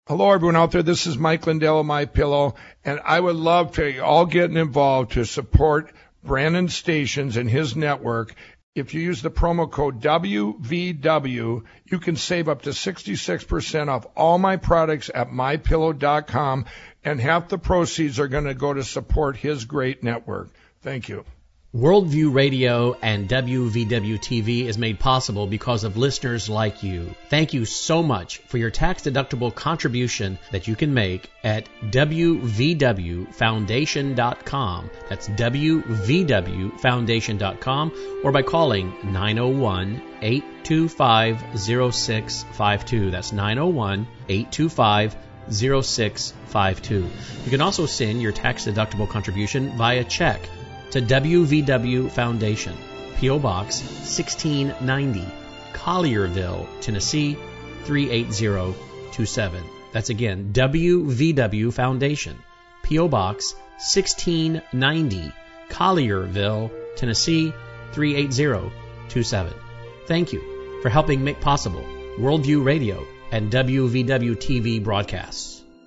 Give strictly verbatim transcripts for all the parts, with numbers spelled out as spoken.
Hello, everyone out there. This is Mike Lindell of MyPillow, and I would love for you all getting involved to support Brandon Stations and his network. If you use the promo code W V W, you can save up to sixty-six percent off all my products at my pillow dot com, and half the proceeds are going to go to support his great network. Thank you. Worldview Radio and W V W T V is made possible because of listeners like you. Thank you so much for your tax-deductible contribution that you can make at W V W foundation dot com. That's W V W foundation dot com, or by calling nine oh one, eight two five, oh six five two. That's nine oh one, eight two five, oh six five two. You can also send your tax-deductible contribution via check to W V W Foundation, P O. Box sixteen ninety, Collierville, Tennessee three eight zero two seven. That's again, W V W Foundation, P O. Box sixteen ninety, Collierville, Tennessee three eight zero two seven. Thank you for helping make possible Worldview Radio and W V W T V broadcasts.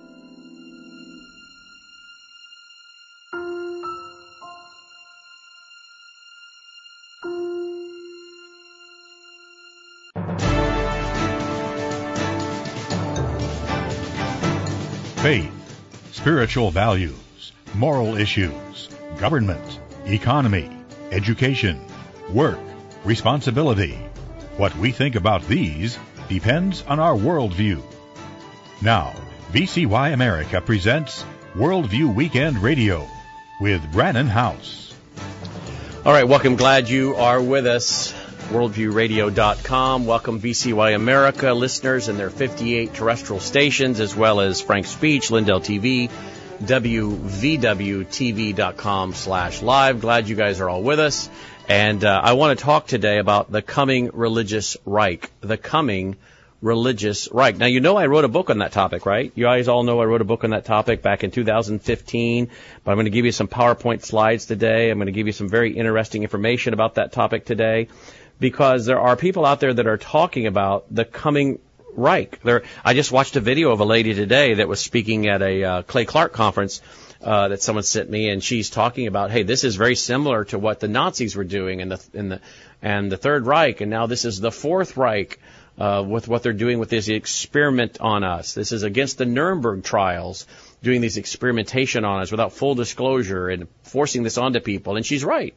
Faith, spiritual values, moral issues, government, economy, education, work, responsibility. What we think about these depends on our worldview. Now, V C Y America presents Worldview Weekend Radio with Brannon Howse. All right, welcome. Glad you are with us. worldview radio dot com. Welcome V C Y America listeners and their fifty-eight terrestrial stations, as well as Frank Speech, Lindell T V, W V W T V dot com slash live. Glad you guys are all with us. And uh, I want to talk today about the coming religious Reich. The coming religious Reich. Now, you know I wrote a book on that topic, right? You guys all know I wrote a book on that topic back in two thousand fifteen. But I'm going to give you some PowerPoint slides today. I'm going to give you some very interesting information about that topic today, because there are people out there that are talking about the coming Reich. There, I just watched a video of a lady today that was speaking at a uh, Clay Clark conference uh, that someone sent me, and she's talking about, hey, this is very similar to what the Nazis were doing in the in the and the Third Reich, and now this is the Fourth Reich uh, with what they're doing with this experiment on us. This is against the Nuremberg trials, doing these experimentation on us without full disclosure and forcing this onto people, and she's right.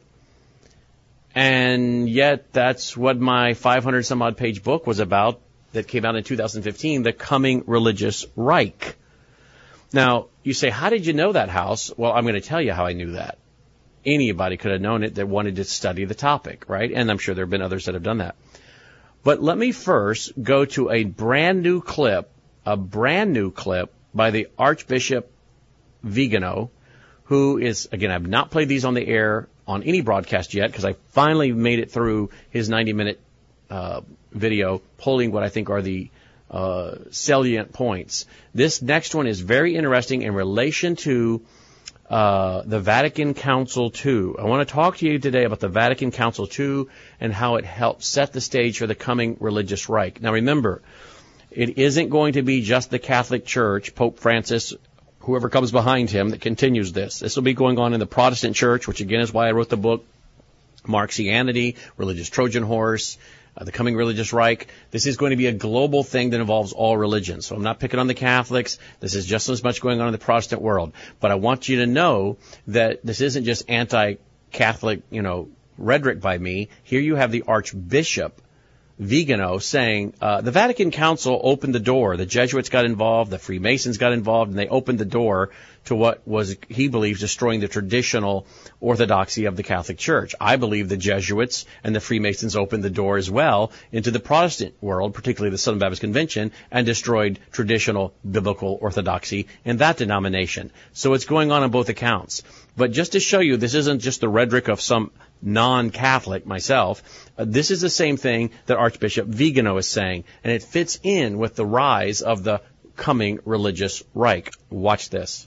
And yet that's what my five hundred some odd page book was about that came out in two thousand fifteen, The Coming Religious Reich. Now, you say, how did you know that, House? Well, I'm going to tell you how I knew that. Anybody could have known it that wanted to study the topic, right? And I'm sure there have been others that have done that. But let me first go to a brand new clip, a brand new clip by the Archbishop Vigano, who is, again, I've not played these on the air on any broadcast yet, because I finally made it through his ninety-minute uh, video, pulling what I think are the uh, salient points. This next one is very interesting in relation to uh, the Vatican Council two. I want to talk to you today about the Vatican Council two and how it helped set the stage for the coming religious Reich. Now remember, it isn't going to be just the Catholic Church, Pope Francis, whoever comes behind him, that continues this. This will be going on in the Protestant Church, which again is why I wrote the book, Marxianity, Religious Trojan Horse, uh, The Coming Religious Reich. This is going to be a global thing that involves all religions. So I'm not picking on the Catholics. This is just as much going on in the Protestant world. But I want you to know that this isn't just anti-Catholic, you know, rhetoric by me. Here you have the Archbishop Vigano saying uh, the Vatican Council opened the door. The Jesuits got involved, the Freemasons got involved, and they opened the door to what was, he believes, destroying the traditional orthodoxy of the Catholic Church. I believe the Jesuits and the Freemasons opened the door as well into the Protestant world, particularly the Southern Baptist Convention, and destroyed traditional biblical orthodoxy in that denomination. So it's going on on both accounts. But just to show you, this isn't just the rhetoric of some non-Catholic, myself. Uh, this is the same thing that Archbishop Vigano is saying, and it fits in with the rise of the coming religious Reich. Watch this.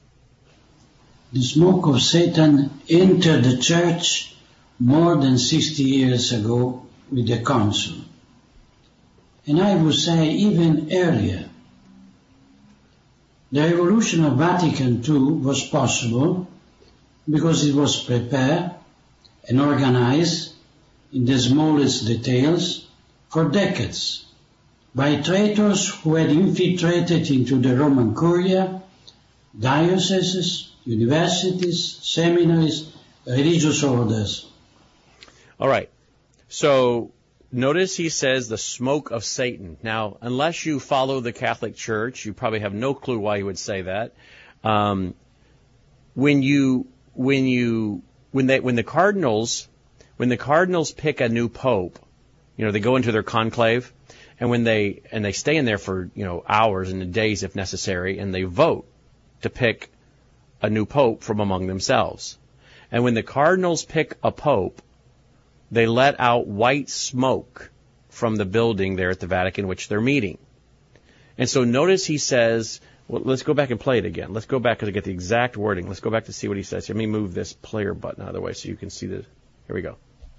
The smoke of Satan entered the church more than sixty years ago with the council. And I would say even earlier. The revolution of Vatican Two was possible because it was prepared and organized in the smallest details for decades by traitors who had infiltrated into the Roman Curia, dioceses, universities, seminaries, religious orders. All right. So notice he says the smoke of Satan. Now, unless you follow the Catholic Church, you probably have no clue why he would say that. Um, when you, when you, when they, when the cardinals, when the cardinals pick a new pope, you know, they go into their conclave, and when they, and they stay in there for, you know, hours and days if necessary, and they vote to pick a new pope from among themselves. And when the cardinals pick a pope, they let out white smoke from the building there at the Vatican, which they're meeting. And so notice he says, well, let's go back and play it again. Let's go back to get the exact wording. Let's go back to see what he says. Let me move this player button out of the way so you can see the, here we go.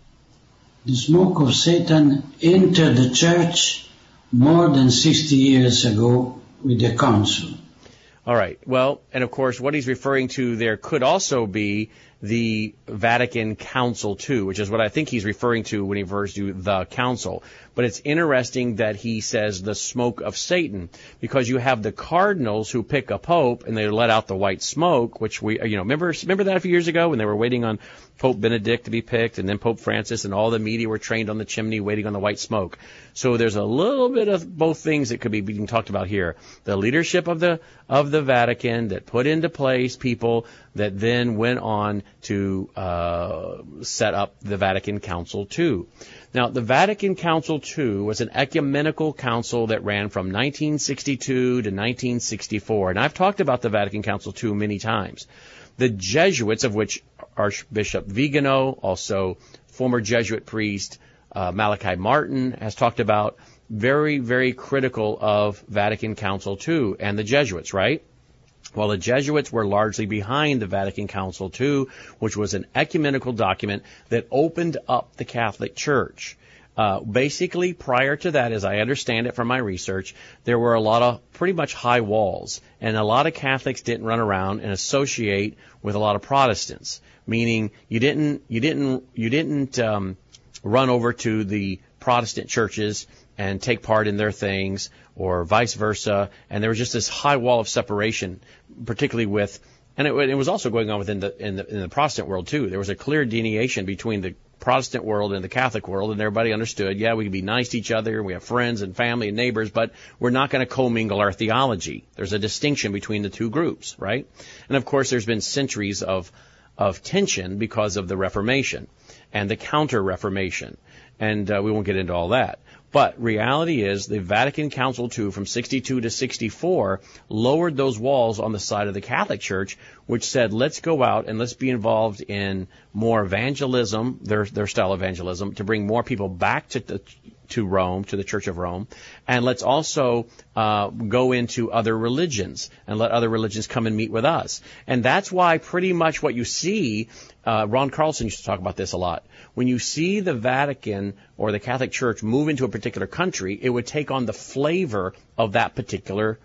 The smoke of Satan entered the church more than sixty years ago with the council. All right. Well, and of course, what he's referring to there could also be the Vatican Council too, which is what I think he's referring to when he refers to the council. But it's interesting that he says the smoke of Satan, because you have the cardinals who pick a pope and they let out the white smoke, which we, you know, remember, remember that a few years ago when they were waiting on Pope Benedict to be picked, and then Pope Francis, and all the media were trained on the chimney waiting on the white smoke. So there's a little bit of both things that could be being talked about here. The leadership of the of the Vatican that put into place people that then went on to uh, set up the Vatican Council two. Now, the Vatican Council two was an ecumenical council that ran from nineteen sixty-two to nineteen sixty-four. And I've talked about the Vatican Council two many times. The Jesuits, of which Archbishop Vigano, also former Jesuit priest uh, Malachi Martin, has talked about, very, very critical of Vatican Council two and the Jesuits, right? Well, the Jesuits were largely behind the Vatican Council two, which was an ecumenical document that opened up the Catholic Church. Uh, basically, prior to that, as I understand it from my research, there were a lot of pretty much high walls, and a lot of Catholics didn't run around and associate with a lot of Protestants. Meaning, you didn't, you didn't, you didn't um, run over to the Protestant churches and take part in their things, or vice versa. And there was just this high wall of separation, particularly with, and it, it was also going on within the in the in the Protestant world too. There was a clear delineation between the Protestant world and the Catholic world, and everybody understood, yeah, we can be nice to each other, we have friends and family and neighbors, but we're not going to commingle our theology. There's a distinction between the two groups, right? And of course, there's been centuries of of tension because of the Reformation and the Counter-Reformation, and uh, we won't get into all that. But reality is the Vatican Council two from sixty-two to sixty-four lowered those walls on the side of the Catholic Church, which said, let's go out and let's be involved in more evangelism, their their style of evangelism, to bring more people back to the, to Rome, to the Church of Rome, and let's also uh, go into other religions and let other religions come and meet with us. And that's why pretty much what you see, uh, Ron Carlson used to talk about this a lot. When you see the Vatican or the Catholic Church move into a particular country, it would take on the flavor of that particular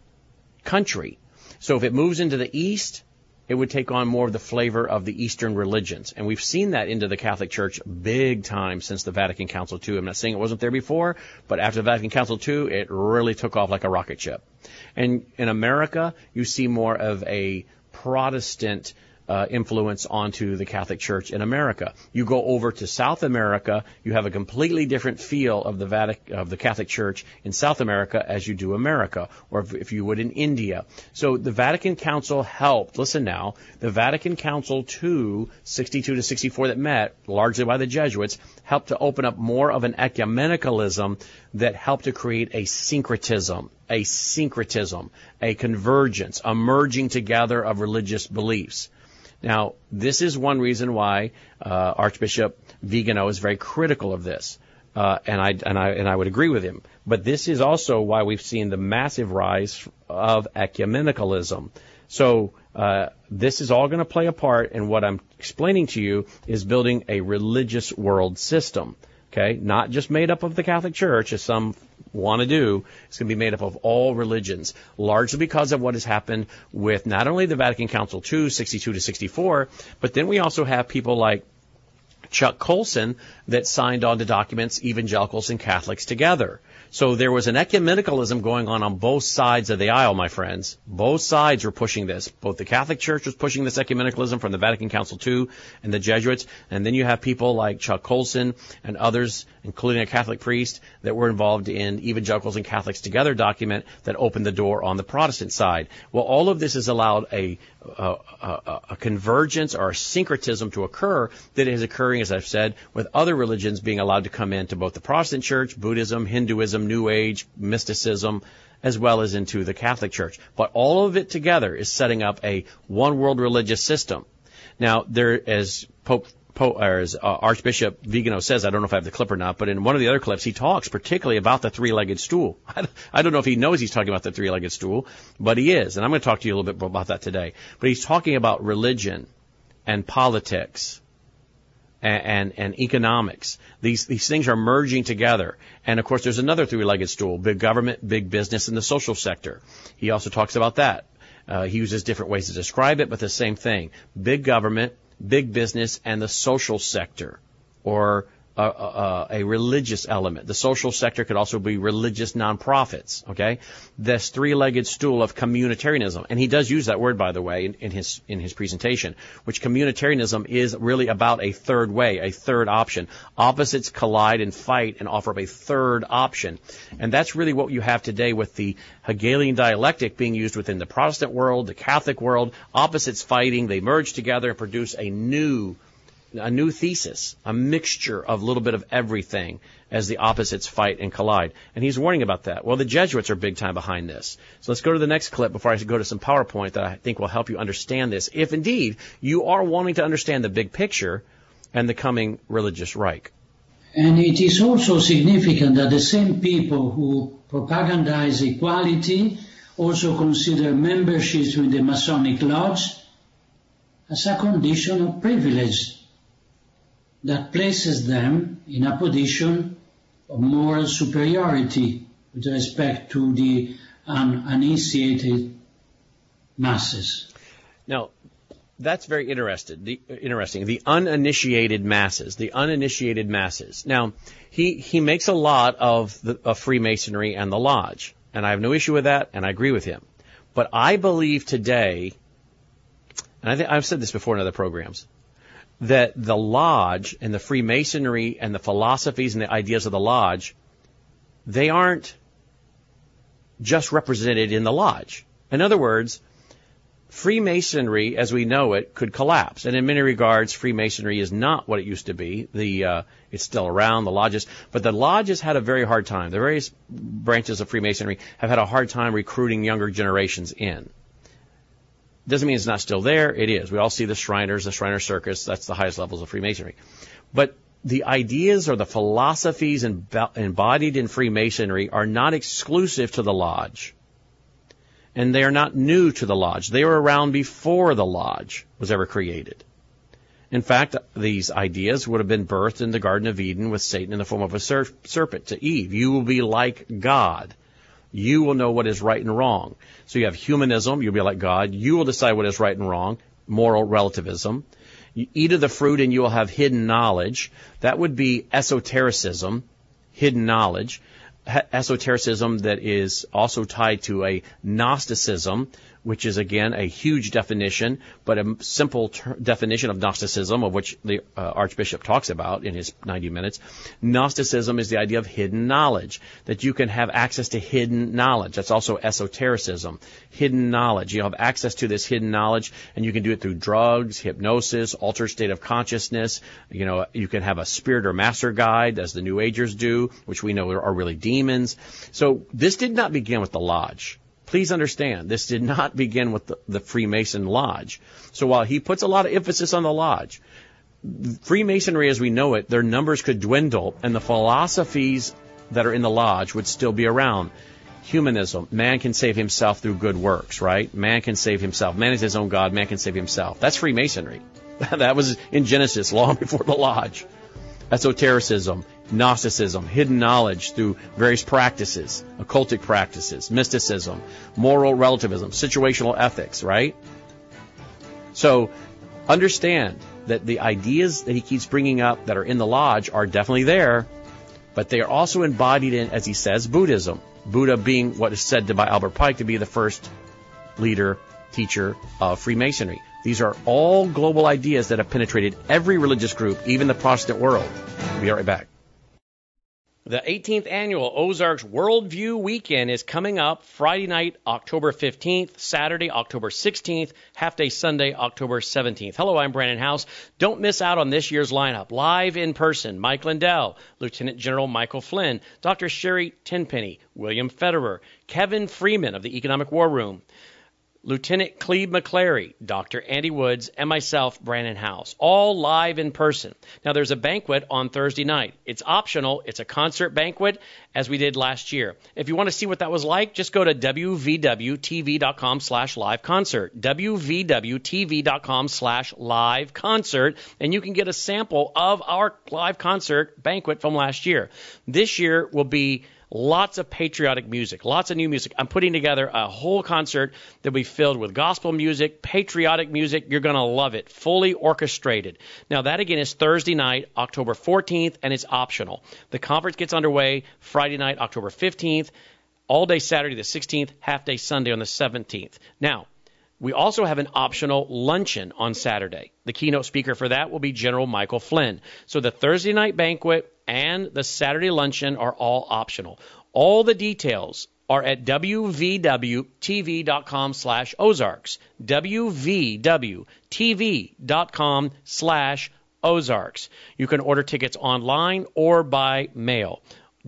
country. So if it moves into the East, it would take on more of the flavor of the Eastern religions. And we've seen that into the Catholic Church big time since the Vatican Council two. I'm not saying it wasn't there before, but after the Vatican Council two, it really took off like a rocket ship. And in America, you see more of a Protestant Uh, influence onto the Catholic Church in America. You go over to South America, you have a completely different feel of the Vatican, of the Catholic Church in South America as you do America, or if, if you would in India. So the Vatican Council helped, listen now, the Vatican Council two, sixty-two to sixty-four that met, largely by the Jesuits, helped to open up more of an ecumenicalism that helped to create a syncretism, a syncretism, a convergence, a merging together of religious beliefs. Now, this is one reason why uh, Archbishop Vigano is very critical of this, uh, and I and I and I would agree with him. But this is also why we've seen the massive rise of ecumenicalism. So uh, this is all going to play a part in what I'm explaining to you is building a religious world system. Okay, not just made up of the Catholic Church, as some want to do. It's going to be made up of all religions, largely because of what has happened with not only the Vatican Council two, sixty-two to sixty-four, but then we also have people like Chuck Colson that signed on to documents evangelicals and Catholics together. So there was an ecumenicalism going on on both sides of the aisle, my friends. Both sides were pushing this. Both the Catholic Church was pushing this ecumenicalism from the Vatican Council two and the Jesuits, and then you have people like Chuck Colson and others, including a Catholic priest, that were involved in Evangelicals and Catholics Together document that opened the door on the Protestant side. Well, all of this has allowed a a, a, a convergence or a syncretism to occur that is occurring, as I've said, with other religions being allowed to come into both the Protestant Church, Buddhism, Hinduism, New Age, mysticism, as well as into the Catholic Church. But all of it together is setting up a one world religious system. Now, there, as Pope, Pope or as uh, Archbishop Vigano says, I don't know if I have the clip or not, but in one of the other clips, he talks particularly about the three-legged stool. I don't know if he knows he's talking about the three-legged stool, but he is. And I'm going to talk to you a little bit about that today. But he's talking about religion and politics and, and, and economics. These, these things are merging together. And of course, there's another three-legged stool: big government, big business, and the social sector. He also talks about that. Uh, he uses different ways to describe it, but the same thing: big government, big business, and the social sector, or a, a, a religious element. The social sector could also be religious nonprofits, okay? This three-legged stool of communitarianism. And he does use that word, by the way, in, in his in his presentation, which communitarianism is really about a third way, a third option. Opposites collide and fight and offer up a third option. And that's really what you have today with the Hegelian dialectic being used within the Protestant world, the Catholic world. Opposites fighting, they merge together and produce a new a new thesis, a mixture of a little bit of everything as the opposites fight and collide. And he's warning about that. Well, the Jesuits are big time behind this. So let's go to the next clip before I go to some PowerPoint that I think will help you understand this, if indeed you are wanting to understand the big picture and the coming religious Reich. And it is also significant that the same people who propagandize equality also consider membership in the Masonic Lodge as a condition of privilege that places them in a position of moral superiority with respect to the uninitiated masses. Now, that's very interested, the, interesting. The uninitiated masses, the uninitiated masses. Now, he, he makes a lot of, the, of Freemasonry and the Lodge, and I have no issue with that, and I agree with him. But I believe today, and I think I've said this before in other programs, that the Lodge and the Freemasonry and the philosophies and the ideas of the Lodge, they aren't just represented in the Lodge. In other words, Freemasonry, as we know it, could collapse. And in many regards, Freemasonry is not what it used to be. The uh, it's still around, the lodges. But the lodges had a very hard time. The various branches of Freemasonry have had a hard time recruiting younger generations in. Doesn't mean it's not still there. It is. We all see the Shriners, the Shriner Circus. That's the highest levels of Freemasonry. But the ideas or the philosophies embodied in Freemasonry are not exclusive to the Lodge. And they are not new to the Lodge. They were around before the Lodge was ever created. In fact, these ideas would have been birthed in the Garden of Eden with Satan in the form of a ser- serpent to Eve. You will be like God. You will know what is right and wrong. So you have humanism, you'll be like God. You will decide what is right and wrong, moral relativism. You eat of the fruit and you will have hidden knowledge. That would be esotericism, hidden knowledge. Esotericism that is also tied to a Gnosticism, which is, again, a huge definition, but a simple ter- definition of Gnosticism, of which the uh, Archbishop talks about in his ninety minutes. Gnosticism is the idea of hidden knowledge, that you can have access to hidden knowledge. That's also esotericism, hidden knowledge. You have access to this hidden knowledge, and you can do it through drugs, hypnosis, altered state of consciousness. You know, you can have a spirit or master guide, as the New Agers do, which we know are really demons. So this did not begin with the Lodge. Please understand, this did not begin with the, the Freemason Lodge. So while he puts a lot of emphasis on the Lodge, Freemasonry as we know it, their numbers could dwindle, and the philosophies that are in the Lodge would still be around. Humanism, man can save himself through good works, right? Man can save himself. Man is his own God, man can save himself. That's Freemasonry. That was in Genesis long before the Lodge. Esotericism, Gnosticism, hidden knowledge through various practices, occultic practices, mysticism, moral relativism, situational ethics, right? So understand that the ideas that he keeps bringing up that are in the lodge are definitely there, but they are also embodied in, as he says, Buddhism. Buddha being what is said to by Albert Pike to be the first leader, teacher of Freemasonry. These are all global ideas that have penetrated every religious group, even the Protestant world. We'll be right back. The eighteenth annual Ozarks Worldview Weekend is coming up Friday night, October fifteenth, Saturday, October sixteenth, half-day Sunday, October seventeenth. Hello, I'm Brandon House. Don't miss out on this year's lineup. Live in person, Mike Lindell, Lieutenant General Michael Flynn, Doctor Sherry Tenpenny, William Federer, Kevin Freeman of the Economic War Room, Lieutenant Cleve McClary, Doctor Andy Woods, and myself, Brandon House, all live in person. Now, there's a banquet on Thursday night. It's optional. It's a concert banquet, as we did last year. If you want to see what that was like, just go to w v w t v dot com slash live concert, w v w t v dot com slash live concert, and you can get a sample of our live concert banquet from last year. This year will be lots of patriotic music, lots of new music. I'm putting together a whole concert that will be filled with gospel music, patriotic music. You're going to love it, fully orchestrated. Now, that again is Thursday night, October fourteenth, and it's optional. The conference gets underway Friday night, October fifteenth, all day Saturday the sixteenth, half day Sunday on the seventeenth. Now, we also have an optional luncheon on Saturday. The keynote speaker for that will be General Michael Flynn. So the Thursday night banquet and the Saturday luncheon are all optional. All the details are at w v w t v dot com slash Ozarks. w v w t v dot com slash Ozarks. You can order tickets online or by mail.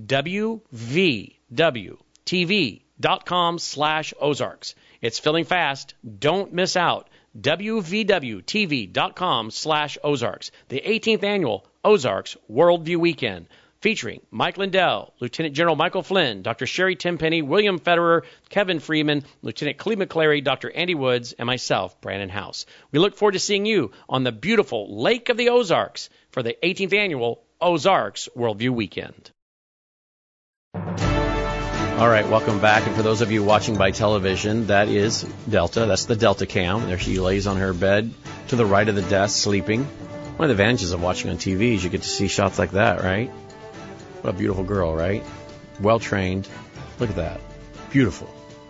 w v w t v dot com slash Ozarks. It's filling fast. Don't miss out. w v w t v dot com slash Ozarks. The eighteenth annual Ozarks Worldview Weekend, featuring Mike Lindell, Lieutenant General Michael Flynn, Doctor Sherry Tenpenny, William Federer, Kevin Freeman, Lieutenant Cleve McClary, Doctor Andy Woods, and myself, Brandon House. We look forward to seeing you on the beautiful Lake of the Ozarks for the eighteenth annual Ozarks Worldview Weekend. All right, welcome back. And for those of you watching by television, that is Delta. That's the Delta cam. There she lays on her bed to the right of the desk, sleeping. One of the advantages of watching on T V is you get to see shots like that, right? What a beautiful girl, right? Well-trained. Look at that. Beautiful.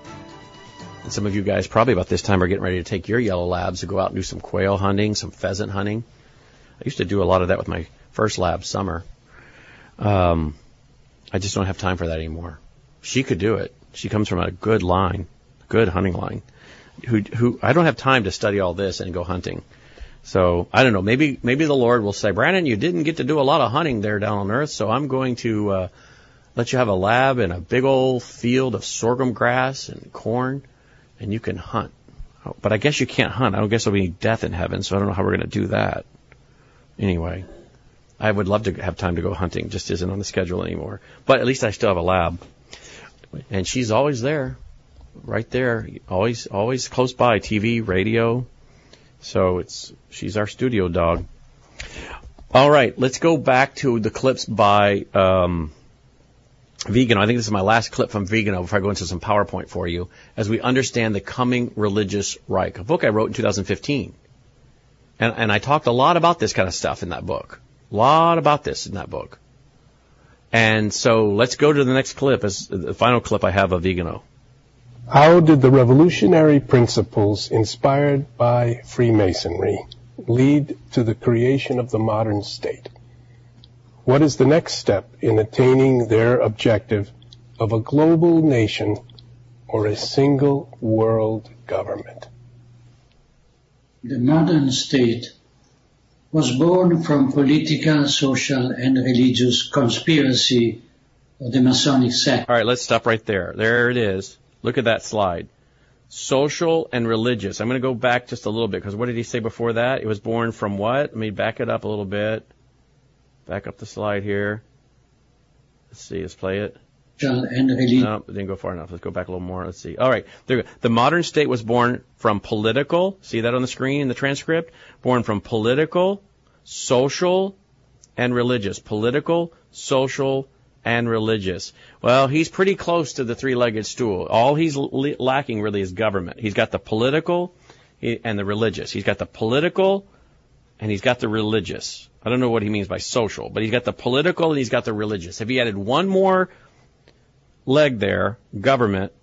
And some of you guys probably about this time are getting ready to take your yellow labs to go out and do some quail hunting, some pheasant hunting. I used to do a lot of that with my first lab, Summer. Um, I just don't have time for that anymore. She could do it. She comes from a good line, good hunting line. Who, who, I don't have time to study all this and go hunting. So, I don't know, maybe maybe the Lord will say, Brandon, you didn't get to do a lot of hunting there down on earth, so I'm going to uh, let you have a lab in a big old field of sorghum grass and corn, and you can hunt. But I guess you can't hunt. I don't guess there'll be death in heaven, so I don't know how we're going to do that. Anyway, I would love to have time to go hunting, just isn't on the schedule anymore. But at least I still have a lab. And she's always there, right there, always always close by, T V, radio. So it's she's our studio dog. All right, let's go back to the clips by um, Vigano. I think this is my last clip from Vigano before I go into some PowerPoint for you, as we understand the coming religious Reich, a book I wrote in two thousand fifteen. And, and I talked a lot about this kind of stuff in that book, a lot about this in that book. And so let's go to the next clip, as the final clip I have of Vigano. How did the revolutionary principles inspired by Freemasonry lead to the creation of the modern state? What is the next step in attaining their objective of a global nation or a single world government? The modern state was born from political, social, and religious conspiracy of the Masonic sect. All right, let's stop right there. There it is. Look at that slide. Social and religious. I'm going to go back just a little bit, because what did he say before that? It was born from what? Let me back it up a little bit. Back up the slide here. Let's see, let's play it. And religion. No, it didn't go far enough. Let's go back a little more. Let's see. All right. There, the modern state was born from political, see that on the screen in the transcript? Born from political, social, and religious. Political, social, and religious. Well, he's pretty close to the three-legged stool. All he's l- lacking really is government. He's got the political and the religious. He's got the political and he's got the religious. I don't know what he means by social, but he's got the political and he's got the religious. If he added one more leg there, government,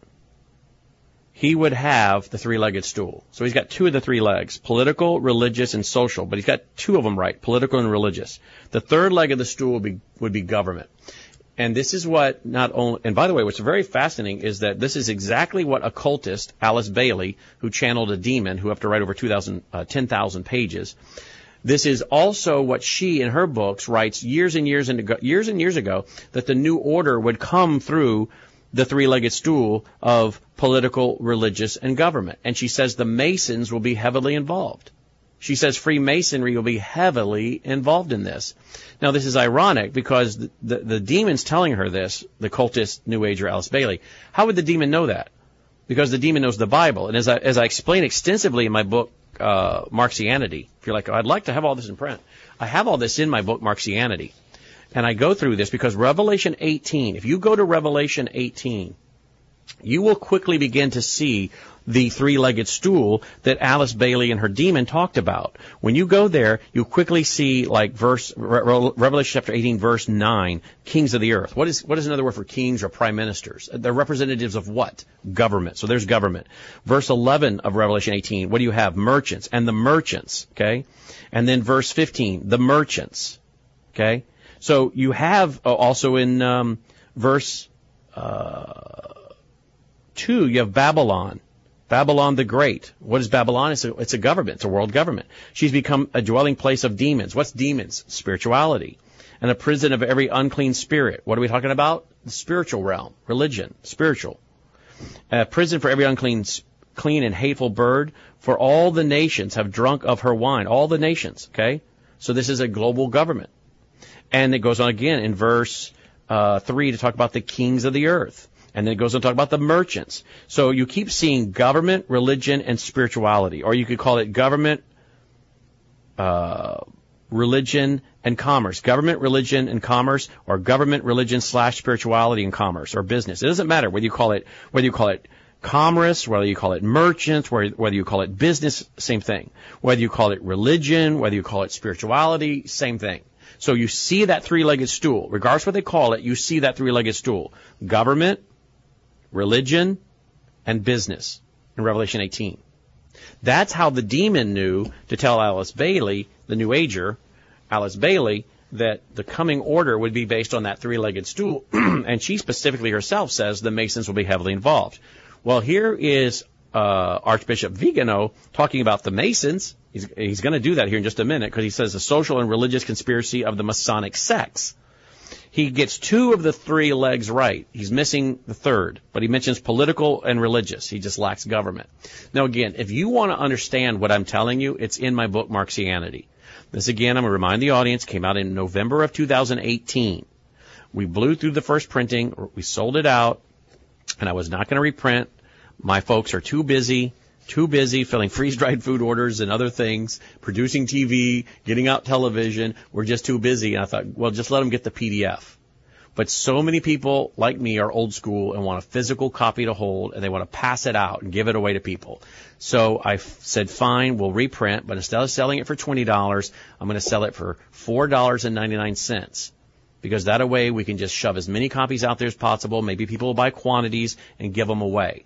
he would have the three-legged stool. So he's got two of the three legs, political, religious, and social, but he's got two of them right, political and religious. The third leg of the stool would be, would be government. And this is what not only, and by the way, what's very fascinating is that this is exactly what occultist Alice Bailey, who channeled a demon, who have to write over two thousand, uh, ten thousand pages, this is also what she, in her books, writes years and years and years and years ago, that the new order would come through the three-legged stool of political, religious, and government. And she says the Masons will be heavily involved. She says Freemasonry will be heavily involved in this. Now, this is ironic because the, the, the demon's telling her this, the cultist New Ager Alice Bailey. How would the demon know that? Because the demon knows the Bible. And as I, as I explain extensively in my book, uh, Marxianity, if you're like, oh, I'd like to have all this in print. I have all this in my book, Marxianity. And I go through this because Revelation eighteen, if you go to Revelation eighteen, you will quickly begin to see the three-legged stool that Alice Bailey and her demon talked about. When you go there, you quickly see, like verse Re- Revelation chapter eighteen, verse nine, kings of the earth. What is what is another word for kings or prime ministers? They're representatives of what? Government. So there's government. Verse eleven of Revelation eighteen, what do you have? Merchants. And the merchants, okay? And then verse fifteen, the merchants, okay? So you have uh, also in um, verse uh, two, you have Babylon. Babylon the Great. What is Babylon? It's a, it's a government. It's a world government. She's become a dwelling place of demons. What's demons? Spirituality. And a prison of every unclean spirit. What are we talking about? The spiritual realm. Religion. Spiritual. A prison for every unclean, clean and hateful bird. For all the nations have drunk of her wine. All the nations. Okay? So this is a global government. And it goes on again in verse uh, three to talk about the kings of the earth. And then it goes on to talk about the merchants. So you keep seeing government, religion, and spirituality. Or you could call it government, uh, religion, and commerce. Government, religion, and commerce, or government, religion, slash spirituality and commerce, or business. It doesn't matter whether you call it, whether you call it commerce, whether you call it merchants, whether you call it business, same thing. Whether you call it religion, whether you call it spirituality, same thing. So you see that three-legged stool. Regardless what they call it, you see that three-legged stool. Government, religion, and business in Revelation eighteen. That's how the demon knew to tell Alice Bailey, the New Ager, Alice Bailey, that the coming order would be based on that three-legged stool. And she specifically herself says the Masons will be heavily involved. Well, here is uh, Archbishop Vigano talking about the Masons. He's, he's going to do that here in just a minute because he says the social and religious conspiracy of the Masonic sects. He gets two of the three legs right. He's missing the third, but he mentions political and religious. He just lacks government. Now, again, if you want to understand what I'm telling you, it's in my book, Marxianity. This, again, I'm going to remind the audience, came out in November of two thousand eighteen. We blew through the first printing. We sold it out, and I was not going to reprint. My folks are too busy. Too busy filling freeze-dried food orders and other things, producing T V, getting out television. We're just too busy. And I thought, well, just let them get the P D F. But so many people like me are old school and want a physical copy to hold, and they want to pass it out and give it away to people. So I f- said, fine, we'll reprint, but instead of selling it for twenty dollars, I'm going to sell it for four dollars and ninety-nine cents. Because that way we can just shove as many copies out there as possible. Maybe people will buy quantities and give them away.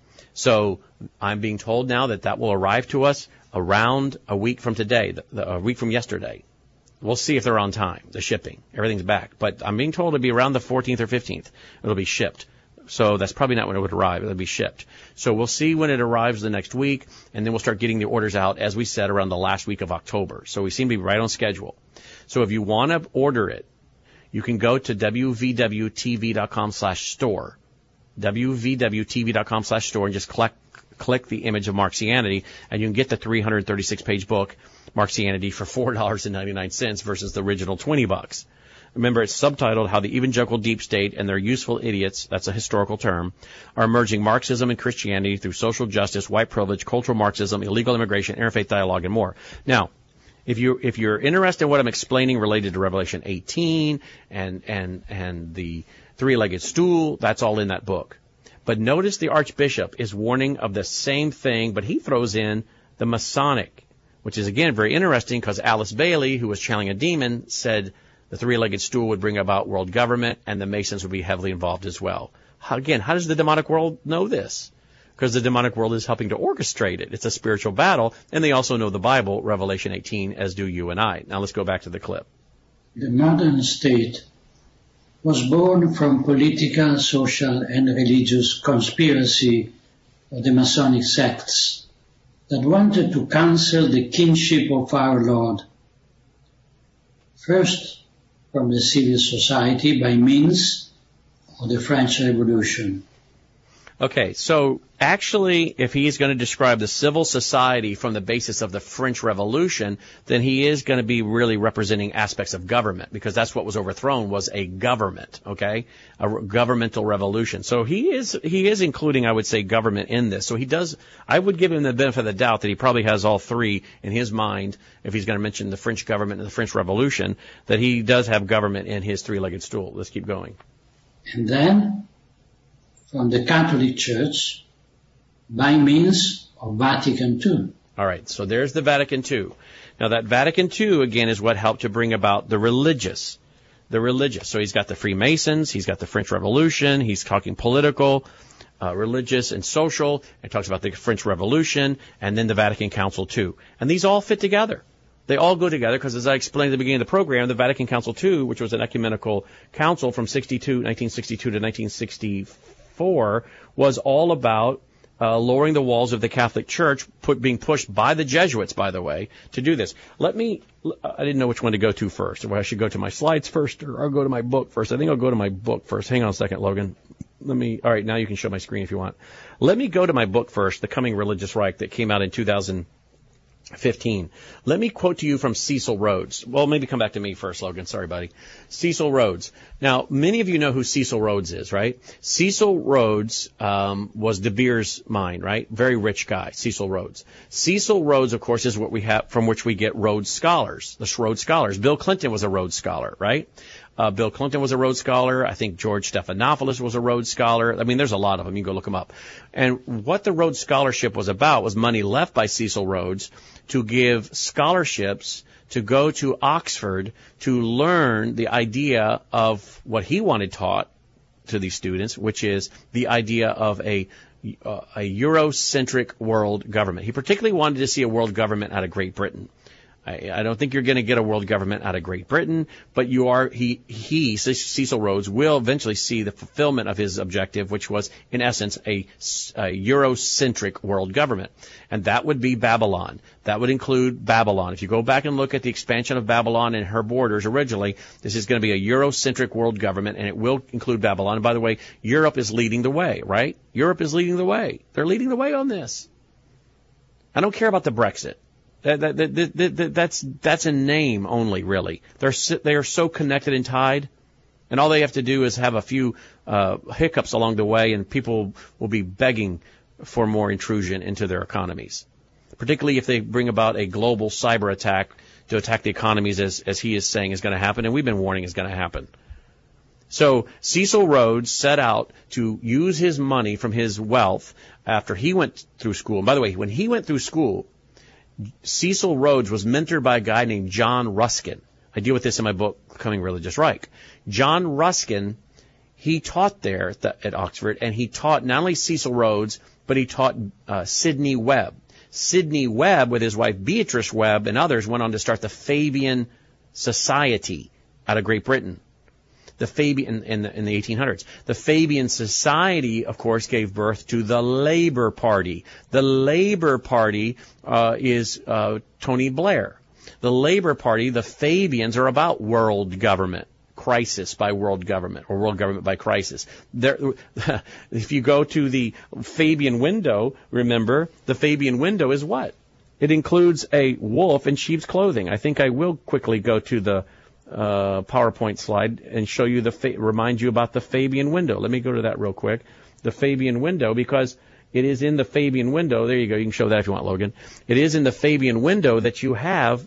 So I'm being told now that that will arrive to us around a week from today, the, the, a week from yesterday. We'll see if they're on time, the shipping. Everything's back. But I'm being told it'll be around the fourteenth or fifteenth. It'll be shipped. So that's probably not when it would arrive. It'll be shipped. So we'll see when it arrives the next week, and then we'll start getting the orders out, as we said, around the last week of October. So we seem to be right on schedule. So if you want to order it, you can go to w v w t v dot com slash store. w v w t v dot com slash store and just click, click the image of Marxianity, and you can get the three hundred thirty-six page book, Marxianity, for four dollars and ninety-nine cents versus the original twenty bucks. Remember, it's subtitled How the Evangelical Deep State and Their Useful Idiots, that's a historical term, are merging Marxism and Christianity through social justice, white privilege, cultural Marxism, illegal immigration, interfaith dialogue, and more. Now, If you if you're interested in what I'm explaining related to Revelation eighteen and and and the three-legged stool, that's all in that book. But notice the Archbishop is warning of the same thing, but he throws in the Masonic, which is again very interesting because Alice Bailey, who was channeling a demon, said the three-legged stool would bring about world government and the Masons would be heavily involved as well. How, again, how does the demonic world know this? Because the demonic world is helping to orchestrate it. It's a spiritual battle, and they also know the Bible, Revelation eighteen, as do you and I. Now let's go back to the clip. The modern state was born from political, social, and religious conspiracy of the Masonic sects that wanted to cancel the kingship of our Lord. First, from the civil society by means of the French Revolution. Okay, so actually, if he is going to describe the civil society from the basis of the French Revolution, then he is going to be really representing aspects of government, because that's what was overthrown, was a government, okay, a governmental revolution. So he is he is including, I would say, government in this. So he does, I would give him the benefit of the doubt that he probably has all three in his mind, if he's going to mention the French government and the French Revolution, that he does have government in his three-legged stool. Let's keep going. And then, from the Catholic Church, by means of Vatican Two. All right, so there's the Vatican Two. Now that Vatican Two, again, is what helped to bring about the religious. The religious. So he's got the Freemasons, he's got the French Revolution, he's talking political, uh, religious, and social, and talks about the French Revolution, and then the Vatican Council Two. And these all fit together. They all go together because, as I explained at the beginning of the program, the Vatican Council Two, which was an ecumenical council from nineteen sixty-two to nineteen sixty-four, was all about uh, lowering the walls of the Catholic Church, put, being pushed by the Jesuits, by the way, to do this. Let me, I didn't know which one to go to first, or I should go to my slides first, or I'll go to my book first. I think I'll go to my book first. Hang on a second, Logan. Let me, all right, now you can show my screen if you want. Let me go to my book first, The Coming Religious Reich, that came out in two thousand fifteen. Let me quote to you from Cecil Rhodes. Well, maybe come back to me first, Logan. Sorry, buddy. Cecil Rhodes. Now, many of you know who Cecil Rhodes is, right? Cecil Rhodes um, was De Beers' mind, right? Very rich guy, Cecil Rhodes. Cecil Rhodes, of course, is what we have, from which we get Rhodes Scholars, the Rhodes Scholars. Bill Clinton was a Rhodes Scholar, right? Uh, Bill Clinton was a Rhodes Scholar. I think George Stephanopoulos was a Rhodes Scholar. I mean, there's a lot of them. You can go look them up. And what the Rhodes Scholarship was about was money left by Cecil Rhodes to give scholarships to go to Oxford to learn the idea of what he wanted taught to these students, which is the idea of a uh, a Eurocentric world government. He particularly wanted to see a world government out of Great Britain. I, I don't think you're going to get a world government out of Great Britain, but you are, he, he, Cecil Rhodes, will eventually see the fulfillment of his objective, which was, in essence, a, a Eurocentric world government. And that would be Babylon. That would include Babylon. If you go back and look at the expansion of Babylon and her borders originally, this is going to be a Eurocentric world government, and it will include Babylon. And by the way, Europe is leading the way, right? Europe is leading the way. They're leading the way on this. I don't care about the Brexit. That, that, that, that, that, that's that's a name only, really. They're they are so connected and tied, and all they have to do is have a few uh, hiccups along the way, and people will be begging for more intrusion into their economies. Particularly if they bring about a global cyber attack to attack the economies, as as he is saying is going to happen, and we've been warning is going to happen. So Cecil Rhodes set out to use his money from his wealth after he went through school. And by the way, when he went through school, Cecil Rhodes was mentored by a guy named John Ruskin. I deal with this in my book, Coming Religious Reich. John Ruskin, he taught there at, the, at Oxford, and he taught not only Cecil Rhodes, but he taught uh, Sidney Webb. Sidney Webb, with his wife Beatrice Webb and others, went on to start the Fabian Society out of Great Britain. The Fabian in the, in the eighteen hundreds. The Fabian Society, of course, gave birth to the Labour Party. The Labour Party uh, is uh, Tony Blair. The Labour Party, the Fabians, are about world government, crisis by world government, or world government by crisis. There, if you go to the Fabian window, remember, the Fabian window is what? It includes a wolf in sheep's clothing. I think I will quickly go to the Uh, PowerPoint slide and show you the, fa- remind you about the Fabian window. Let me go to that real quick. The Fabian window, because it is in the Fabian window. There you go. You can show that if you want, Logan. It is in the Fabian window that you have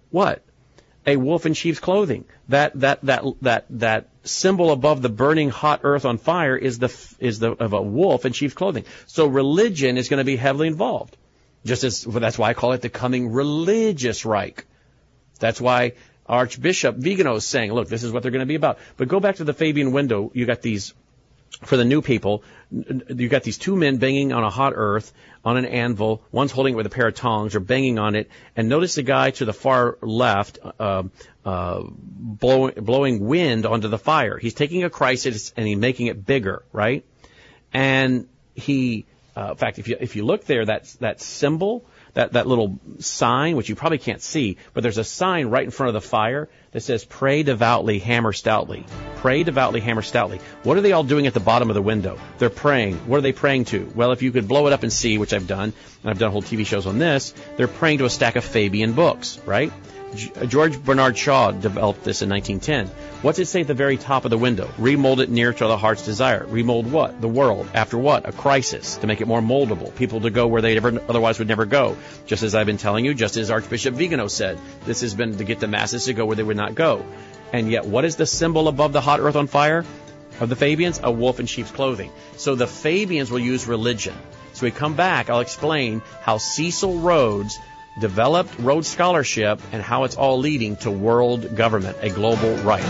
What? A wolf in sheep's clothing. That that that that that symbol above the burning hot earth on fire is the is the of a wolf in sheep's clothing. So religion is going to be heavily involved. Just as well, that's why I call it the coming religious Reich. That's why Archbishop Vigano is saying, look, this is what they're going to be about. But go back to the Fabian window. You got these, for the new people, you got these two men banging on a hot earth on an anvil. One's holding it with a pair of tongs or banging on it. And notice the guy to the far left uh, uh, blowing, blowing wind onto the fire. He's taking a crisis and he's making it bigger, right? And he, uh, in fact, if you if you look there, that that symbol, that that little sign, which you probably can't see, but there's a sign right in front of the fire that says, "Pray devoutly, hammer stoutly." Pray devoutly, hammer stoutly. What are they all doing at the bottom of the window? They're praying. What are they praying to? Well, if you could blow it up and see, which I've done, and I've done whole T V shows on this, they're praying to a stack of Fabian books, right? George Bernard Shaw developed this in nineteen ten. What's it say at the very top of the window? Remold it near to the heart's desire. Remold what? The world. After what? A crisis. To make it more moldable. People to go where they ever, otherwise would never go. Just as I've been telling you, just as Archbishop Vigano said, this has been to get the masses to go where they would not go. And yet, what is the symbol above the hot earth on fire of the Fabians? A wolf in sheep's clothing. So the Fabians will use religion. So we come back, I'll explain how Cecil Rhodes developed Rhodes Scholarship and how it's all leading to world government, a global Reich.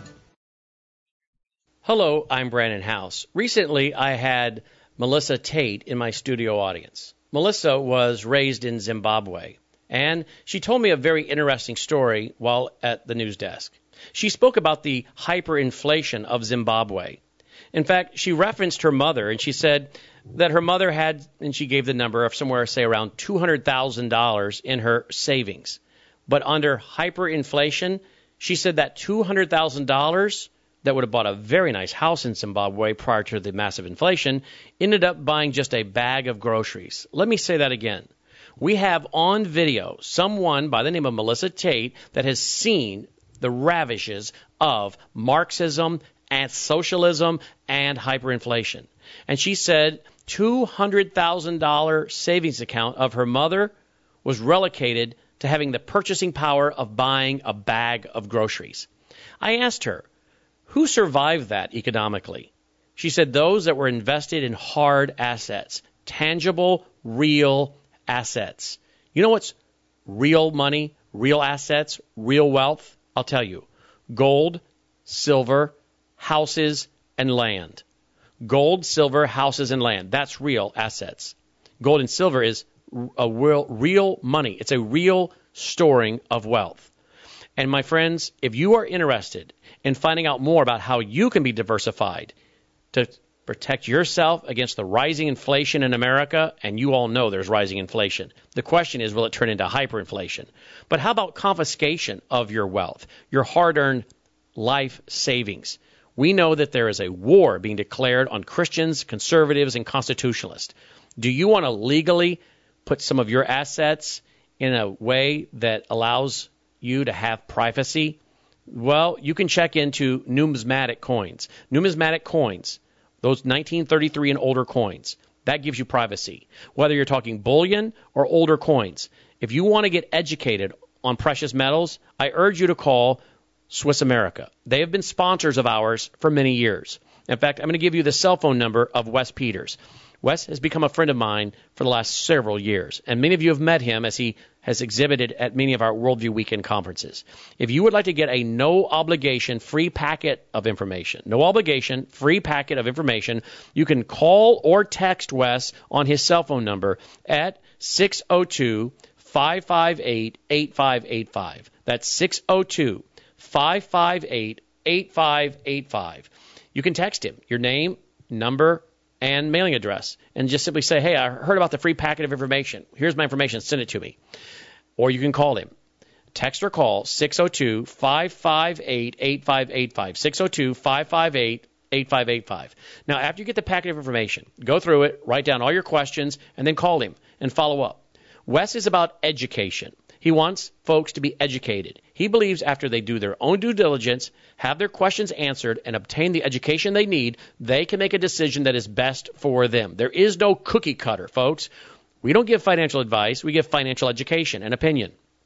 Hello, I'm Brandon House. Recently, I had Melissa Tate in my studio audience. Melissa was raised in Zimbabwe, and she told me a very interesting story while at the news desk. She spoke about the hyperinflation of Zimbabwe. In fact, she referenced her mother, and she said that her mother had, and she gave the number of somewhere, say, around two hundred thousand dollars in her savings. But under hyperinflation, she said that two hundred thousand dollars that would have bought a very nice house in Zimbabwe prior to the massive inflation ended up buying just a bag of groceries. Let me say that again. We have on video someone by the name of Melissa Tate that has seen the ravages of Marxism and socialism and hyperinflation. And she said two hundred thousand dollars savings account of her mother was relocated to having the purchasing power of buying a bag of groceries. I asked her, who survived that economically? She said those that were invested in hard assets, tangible, real assets. You know what's real money, real assets, real wealth? I'll tell you. Gold, silver, houses, and land. Gold, silver, houses, and land. That's real assets. Gold and silver is a real, real money. It's a real storing of wealth. And my friends, if you are interested in finding out more about how you can be diversified to protect yourself against the rising inflation in America, and you all know there's rising inflation. The question is, will it turn into hyperinflation? But how about confiscation of your wealth, your hard-earned life savings? We know that there is a war being declared on Christians, conservatives, and constitutionalists. Do you want to legally put some of your assets in a way that allows you to have privacy? Well, you can check into numismatic coins. Numismatic coins, those nineteen thirty-three and older coins, that gives you privacy. Whether you're talking bullion or older coins, if you want to get educated on precious metals, I urge you to call Swiss America. They have been sponsors of ours for many years. In fact, I'm going to give you the cell phone number of Wes Peters. Wes has become a friend of mine for the last several years, and many of you have met him as he has exhibited at many of our Worldview Weekend conferences. If you would like to get a no-obligation free packet of information, no obligation, free packet of information, you can call or text Wes on his cell phone number at six oh two, five five eight, eight five eight five. That's six oh two, five five eight, eight five eight five. You can text him your name, number, and mailing address, and just simply say, hey, I heard about the free packet of information. Here's my information. Send it to me. Or you can call him. Text or call six oh two, five five eight, eight five eight five, six oh two, five five eight, eight five eight five. Now, after you get the packet of information, go through it, write down all your questions, and then call him and follow up. Wes is about education. He wants folks to be educated. He believes after they do their own due diligence, have their questions answered, and obtain the education they need, they can make a decision that is best for them. There is no cookie cutter, folks. We don't give financial advice. We give financial education and opinion.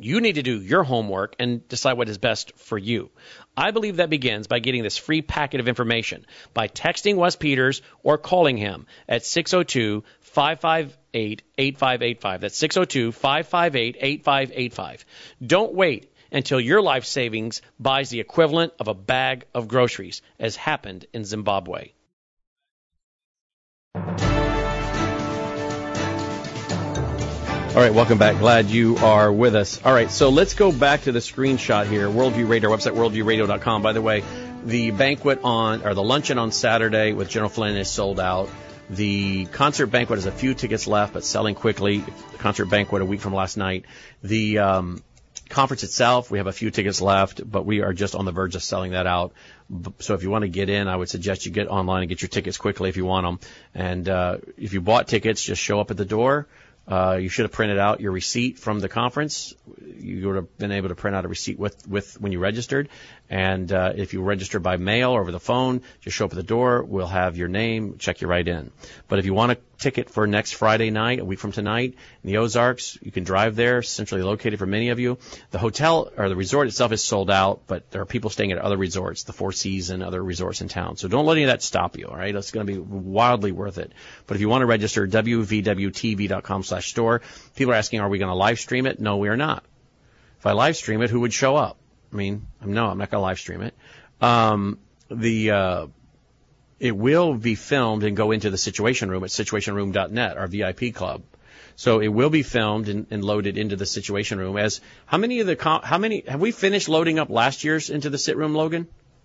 You need to do your homework and decide what is best for you. I believe that begins by getting this free packet of information by texting Wes Peters or calling him at six oh two, five five eight, eight five eight five. That's six oh two, five five eight, eight five eight five. Don't wait until your life savings buys the equivalent of a bag of groceries, as happened in Zimbabwe. All right, welcome back. Glad you are with us. All right, so let's go back to the screenshot here. Worldview Radio, our website, worldview radio dot com. By the way, the banquet on, or the luncheon on Saturday with General Flynn is sold out. The concert banquet has a few tickets left, but selling quickly. The concert banquet a week from last night. The um, conference itself, we have a few tickets left, but we are just on the verge of selling that out. So if you want to get in, I would suggest you get online and get your tickets quickly if you want them. And uh, if you bought tickets, just show up at the door. Uh, you should have printed out your receipt from the conference. You would have been able to print out a receipt with, with when you registered. And uh, if you register by mail or over the phone, just show up at the door. We'll have your name, check you right in. But if you want a ticket for next Friday night, a week from tonight, in the Ozarks, you can drive there, centrally located for many of you. The hotel or the resort itself is sold out, but there are people staying at other resorts, the Four Seas and other resorts in town. So don't let any of that stop you, all right? It's going to be wildly worth it. But if you want to register, w v w t v dot com slash store. People are asking, are we going to live stream it? No, we are not. If I live stream it, who would show up? I mean, no, I'm not going to live stream it. Um, the uh, it will be filmed and go into the Situation Room at situation room dot net, our V I P club. So it will be filmed and, and loaded into the Situation Room. As how many of the how many have we finished loading up last year's into the Sit Room, Logan?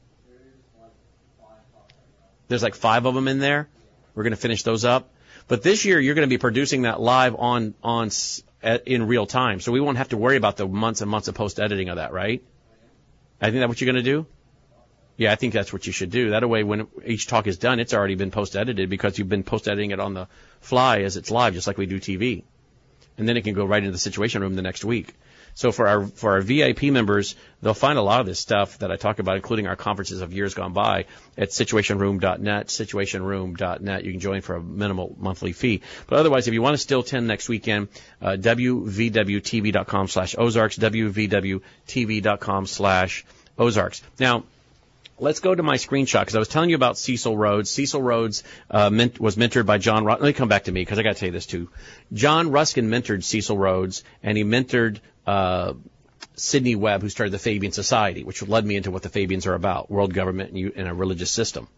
There's like five of them in there. We're going to finish those up. But this year you're going to be producing that live on on in real time, so we won't have to worry about the months and months of post editing of that, right? I think that's what you're going to do? Yeah, I think that's what you should do. That way, when each talk is done, it's already been post-edited because you've been post-editing it on the fly as it's live, just like we do T V. And then it can go right into the Situation Room the next week. So for our for our V I P members, they'll find a lot of this stuff that I talk about, including our conferences of years gone by, at situation room dot net, situation room dot net. You can join for a minimal monthly fee. But otherwise, if you want to still attend next weekend, uh, w v w t v dot com slash Ozarks, w v w t v dot com slash Ozarks. Now, let's go to my screenshot, because I was telling you about Cecil Rhodes. Cecil Rhodes uh, ment- was mentored by John Ruskin. Let me come back to me, because I got to tell you this, too. John Ruskin mentored Cecil Rhodes, and he mentored uh, Sidney Webb, who started the Fabian Society, which led me into what the Fabians are about, world government and, you, and a religious system.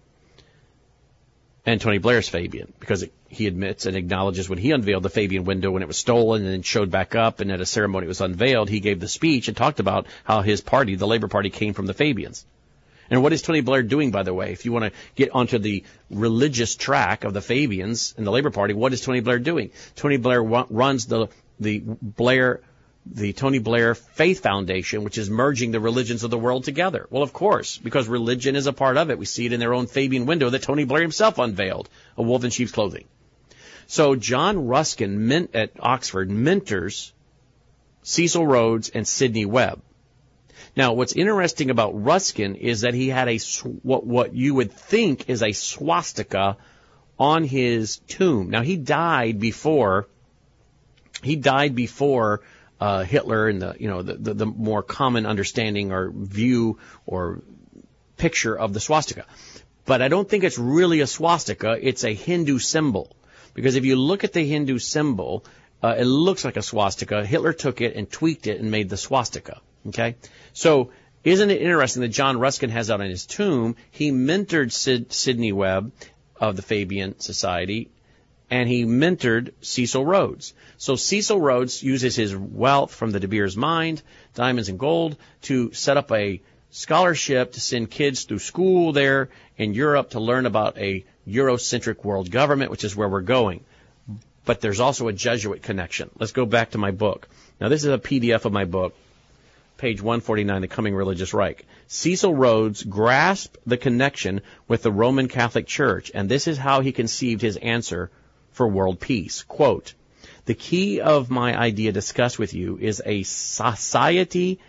And Tony Blair's Fabian, because it, he admits and acknowledges when he unveiled the Fabian window when it was stolen and then showed back up, and at a ceremony it was unveiled, he gave the speech and talked about how his party, the Labor Party, came from the Fabians. And what is Tony Blair doing, by the way? If you want to get onto the religious track of the Fabians and the Labor Party, what is Tony Blair doing? Tony Blair wa- runs the the Blair, the Tony Blair Faith Foundation, which is merging the religions of the world together. Well, of course, because religion is a part of it. We see it in their own Fabian window that Tony Blair himself unveiled, a wolf in sheep's clothing. So John Ruskin men- at Oxford mentors Cecil Rhodes and Sidney Webb. Now, what's interesting about Ruskin is that he had a what what you would think is a swastika on his tomb. Now, he died before he died before uh, Hitler and the you know the, the the more common understanding or view or picture of the swastika. But I don't think it's really a swastika. It's a Hindu symbol, because if you look at the Hindu symbol, uh, it looks like a swastika. Hitler took it and tweaked it and made the swastika. Okay, so isn't it interesting that John Ruskin has out on his tomb, he mentored Sid, Sidney Webb of the Fabian Society, and he mentored Cecil Rhodes. So Cecil Rhodes uses his wealth from the De Beers Mind, Diamonds and Gold, to set up a scholarship to send kids through school there in Europe to learn about a Eurocentric world government, which is where we're going. But there's also a Jesuit connection. Let's go back to my book. Now, this is a P D F of my book. Page one forty-nine, The Coming Religious Reich. Cecil Rhodes grasped the connection with the Roman Catholic Church, and this is how he conceived his answer for world peace. Quote, "The key of my idea discussed with you is a society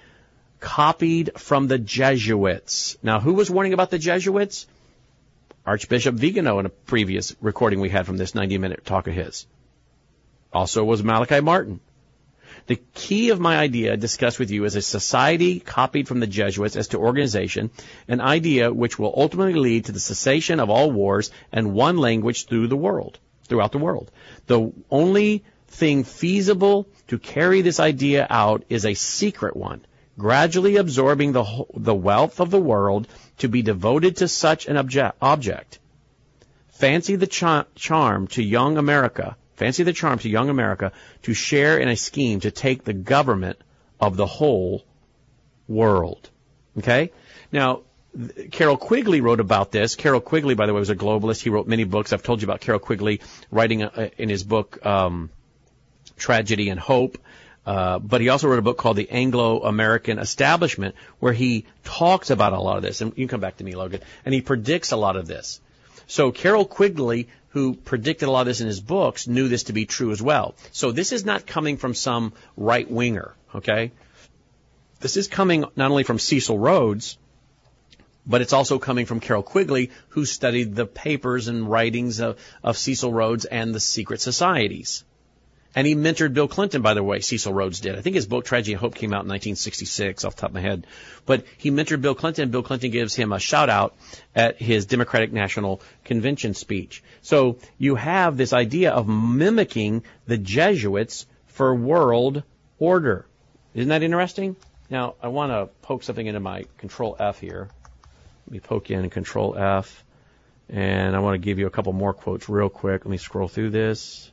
copied from the Jesuits." Now, who was warning about the Jesuits? Archbishop Vigano in a previous recording we had from this ninety-minute talk of his. Also was Malachi Martin. The key of my idea discussed with you is a society copied from the Jesuits as to organization, an idea which will ultimately lead to the cessation of all wars and one language through the world, throughout the world. The only thing feasible to carry this idea out is a secret one, gradually absorbing the whole, the wealth of the world to be devoted to such an obje- object. Fancy the cha- charm to young America, fancy the charm to young America to share in a scheme to take the government of the whole world. Okay? Now, Carroll Quigley wrote about this. Carroll Quigley, by the way, was a globalist. He wrote many books. I've told you about Carroll Quigley writing a, in his book, um, Tragedy and Hope. Uh, but he also wrote a book called The Anglo-American Establishment, where he talks about a lot of this. And you can come back to me, Logan. And he predicts a lot of this. So Carroll Quigley, who predicted a lot of this in his books, knew this to be true as well. So this is not coming from some right-winger, okay? This is coming not only from Cecil Rhodes, but it's also coming from Carroll Quigley, who studied the papers and writings of, of Cecil Rhodes and the secret societies. And he mentored Bill Clinton, by the way, Cecil Rhodes did. I think his book, Tragedy and Hope, came out in nineteen sixty-six, off the top of my head. But he mentored Bill Clinton, and Bill Clinton gives him a shout-out at his Democratic National Convention speech. So you have this idea of mimicking the Jesuits for world order. Isn't that interesting? Now, I want to poke something into my Control F here. Let me poke in Control F. And I want to give you a couple more quotes real quick. Let me scroll through this.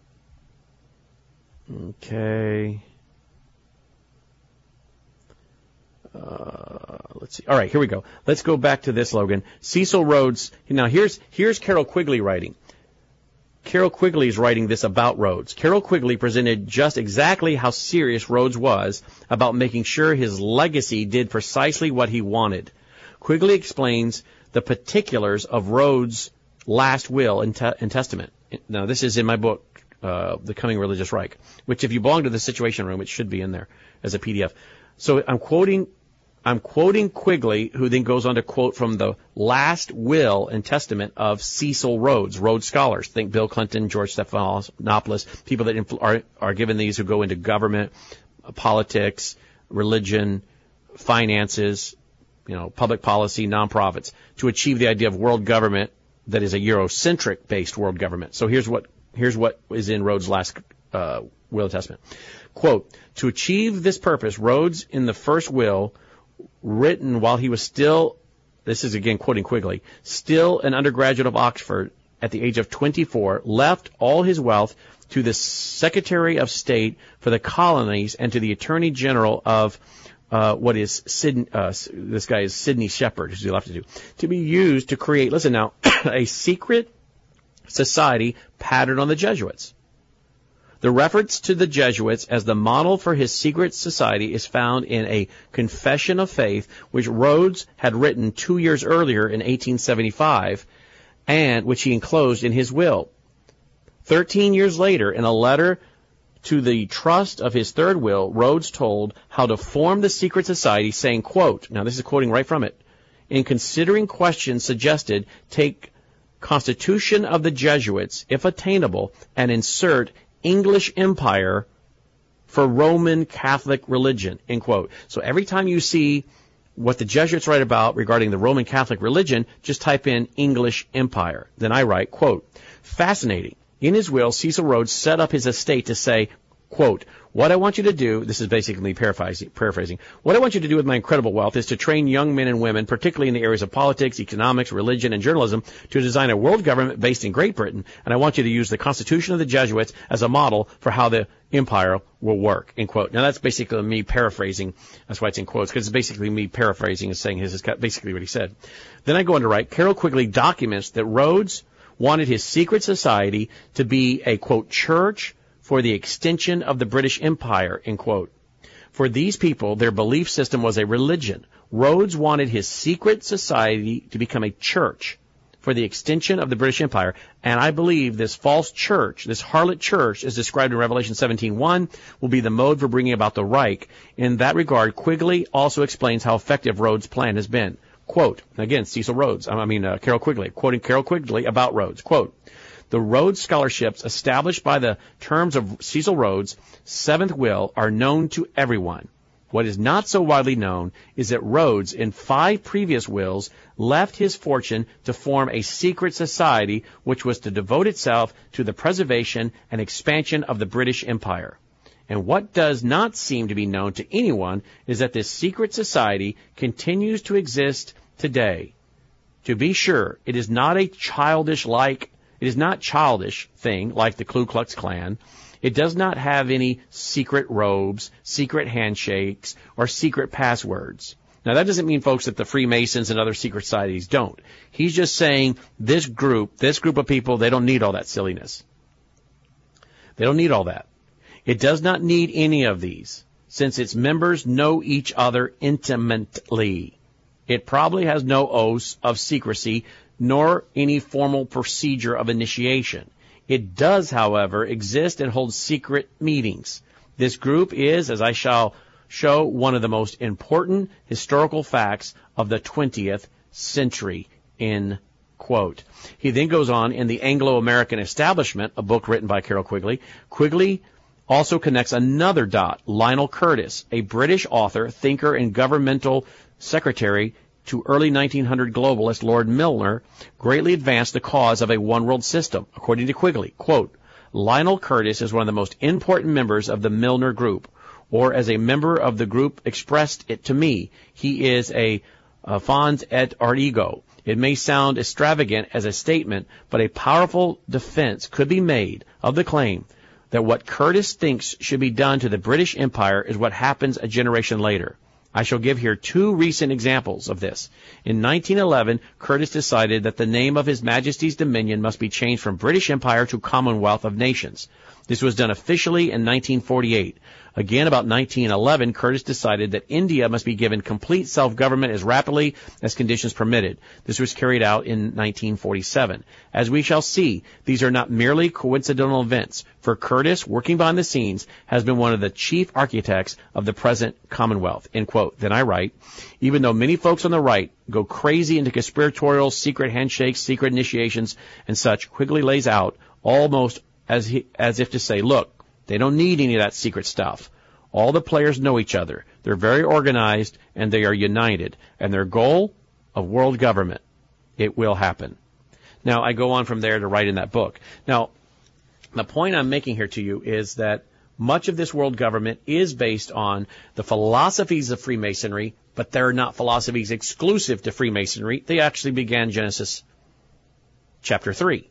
Okay. Uh, let's see. All right, here we go. Let's go back to this, Logan. Cecil Rhodes. Now, here's here's Carroll Quigley writing. Carroll Quigley is writing this about Rhodes. Carroll Quigley presented just exactly how serious Rhodes was about making sure his legacy did precisely what he wanted. Quigley explains the particulars of Rhodes' last will and, te- and testament. Now, this is in my book, Uh, The Coming Religious Reich, which if you belong to the Situation Room, it should be in there as a P D F. So I'm quoting, I'm quoting Quigley, who then goes on to quote from the last will and testament of Cecil Rhodes, Rhodes scholars. Think Bill Clinton, George Stephanopoulos, people that influ- are, are given these who go into government, uh, politics, religion, finances, you know, public policy, nonprofits, to achieve the idea of world government that is a Eurocentric based world government. So here's what Here's what is in Rhodes' last uh, will and testament. Quote, to achieve this purpose, Rhodes, in the first will, written while he was still, this is again quoting Quigley, still an undergraduate of Oxford at the age of twenty-four, left all his wealth to the Secretary of State for the Colonies and to the Attorney General of uh, what is Sydney, uh, this guy is Sidney Shepherd, who's he left to do, to be used to create, listen now, a secret society patterned on the Jesuits. The reference to the Jesuits as the model for his secret society is found in a Confession of Faith, which Rhodes had written two years earlier in eighteen seventy-five, and which he enclosed in his will. Thirteen years later, in a letter to the trust of his third will, Rhodes told how to form the secret society, saying, quote, now this is quoting right from it, in considering questions suggested, take Constitution of the Jesuits, if attainable, and insert English Empire for Roman Catholic religion, end quote. So every time you see what the Jesuits write about regarding the Roman Catholic religion, just type in English Empire. Then I write, quote, fascinating. In his will, Cecil Rhodes set up his estate to say, quote, what I want you to do, this is basically me paraphrasing, paraphrasing, what I want you to do with my incredible wealth is to train young men and women, particularly in the areas of politics, economics, religion, and journalism, to design a world government based in Great Britain, and I want you to use the Constitution of the Jesuits as a model for how the empire will work, end quote. Now that's basically me paraphrasing, that's why it's in quotes, because it's basically me paraphrasing and saying this is basically what he said. Then I go on to write, Carroll Quigley documents that Rhodes wanted his secret society to be a, quote, church for the extension of the British Empire, end quote. For these people, their belief system was a religion. Rhodes wanted his secret society to become a church for the extension of the British Empire. And I believe this false church, this harlot church, as described in Revelation seventeen one, will be the mode for bringing about the Reich. In that regard, Quigley also explains how effective Rhodes' plan has been. Quote, again, Cecil Rhodes, I mean, uh, Carroll Quigley, quoting Carroll Quigley about Rhodes, quote, The Rhodes Scholarships established by the terms of Cecil Rhodes' seventh will are known to everyone. What is not so widely known is that Rhodes, in five previous wills, left his fortune to form a secret society which was to devote itself to the preservation and expansion of the British Empire. And what does not seem to be known to anyone is that this secret society continues to exist today. To be sure, it is not a childish like, it is not childish thing like the Ku Klux Klan. It does not have any secret robes, secret handshakes, or secret passwords. Now, that doesn't mean, folks, that the Freemasons and other secret societies don't. He's just saying this group, this group of people, they don't need all that silliness. They don't need all that. It does not need any of these, since its members know each other intimately. It probably has no oaths of secrecy, nor any formal procedure of initiation. It does, however, exist and hold secret meetings. This group is, as I shall show, one of the most important historical facts of the twentieth century, end quote. He then goes on, in The Anglo-American Establishment, a book written by Carroll Quigley, Quigley also connects another dot, Lionel Curtis, a British author, thinker, and governmental secretary to early nineteen hundred globalist Lord Milner, greatly advanced the cause of a one-world system. According to Quigley, quote, Lionel Curtis is one of the most important members of the Milner Group, or as a member of the group expressed it to me, he is a, a fons et artigo. It may sound extravagant as a statement, but a powerful defense could be made of the claim that what Curtis thinks should be done to the British Empire is what happens a generation later. I shall give here two recent examples of this. In nineteen eleven, Curtis decided that the name of His Majesty's Dominion must be changed from British Empire to Commonwealth of Nations. This was done officially in nineteen forty-eight. Again, about nineteen eleven, Curtis decided that India must be given complete self-government as rapidly as conditions permitted. This was carried out in nineteen forty-seven. As we shall see, these are not merely coincidental events, for Curtis, working behind the scenes, has been one of the chief architects of the present Commonwealth. End quote. Then I write, even though many folks on the right go crazy into conspiratorial, secret handshakes, secret initiations, and such, Quigley lays out almost as he, as if to say, look, they don't need any of that secret stuff. All the players know each other. They're very organized, and they are united. And their goal? Of world government. It will happen. Now, I go on from there to write in that book. Now, the point I'm making here to you is that much of this world government is based on the philosophies of Freemasonry, but they're not philosophies exclusive to Freemasonry. They actually began Genesis chapter three.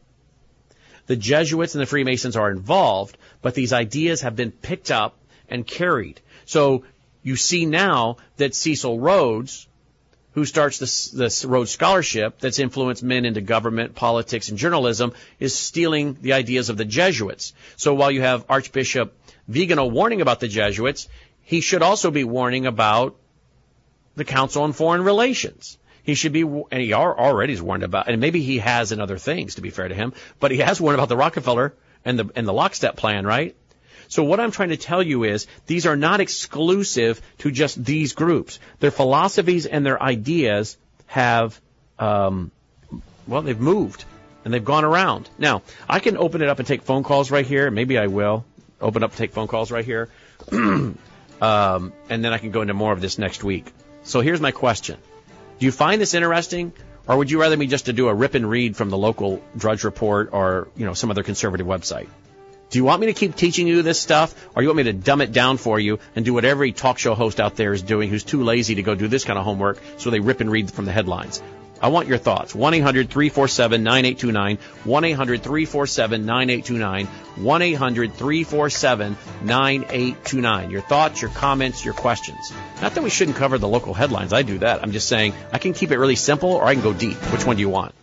The Jesuits and the Freemasons are involved, but these ideas have been picked up and carried. So you see now that Cecil Rhodes, who starts this, this Rhodes Scholarship that's influenced men into government, politics, and journalism, is stealing the ideas of the Jesuits. So while you have Archbishop Vigano warning about the Jesuits, he should also be warning about the Council on Foreign Relations. He should be, and he already is warned about, and maybe he has in other things, to be fair to him, but he has warned about the Rockefeller and the and the lockstep plan, right? So what I'm trying to tell you is these are not exclusive to just these groups. Their philosophies and their ideas have, um, well, they've moved and they've gone around. Now, I can open it up and take phone calls right here. Maybe I will open up and take phone calls right here. um, and then I can go into more of this next week. So here's my question. Do you find this interesting, or would you rather me just to do a rip and read from the local Drudge Report or, you know, some other conservative website? Do you want me to keep teaching you this stuff, or you want me to dumb it down for you and do what every talk show host out there is doing who's too lazy to go do this kind of homework, so they rip and read from the headlines? I want your thoughts. one eight hundred three four seven nine eight two nine, one eight hundred three four seven nine eight two nine, one eight hundred three four seven nine eight two nine. Your thoughts, your comments, your questions. Not that we shouldn't cover the local headlines. I do that. I'm just saying I can keep it really simple, or I can go deep. Which one do you want?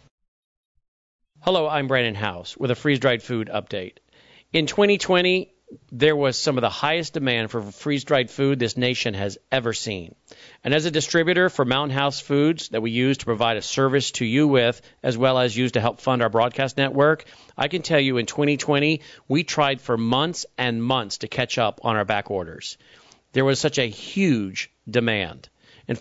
Hello, I'm Brandon House with a freeze-dried food update. In twenty twenty, there was some of the highest demand for freeze-dried food this nation has ever seen. And as a distributor for Mountain House Foods that we use to provide a service to you with, as well as use to help fund our broadcast network, I can tell you in twenty twenty, we tried for months and months to catch up on our back orders. There was such a huge demand. In fact,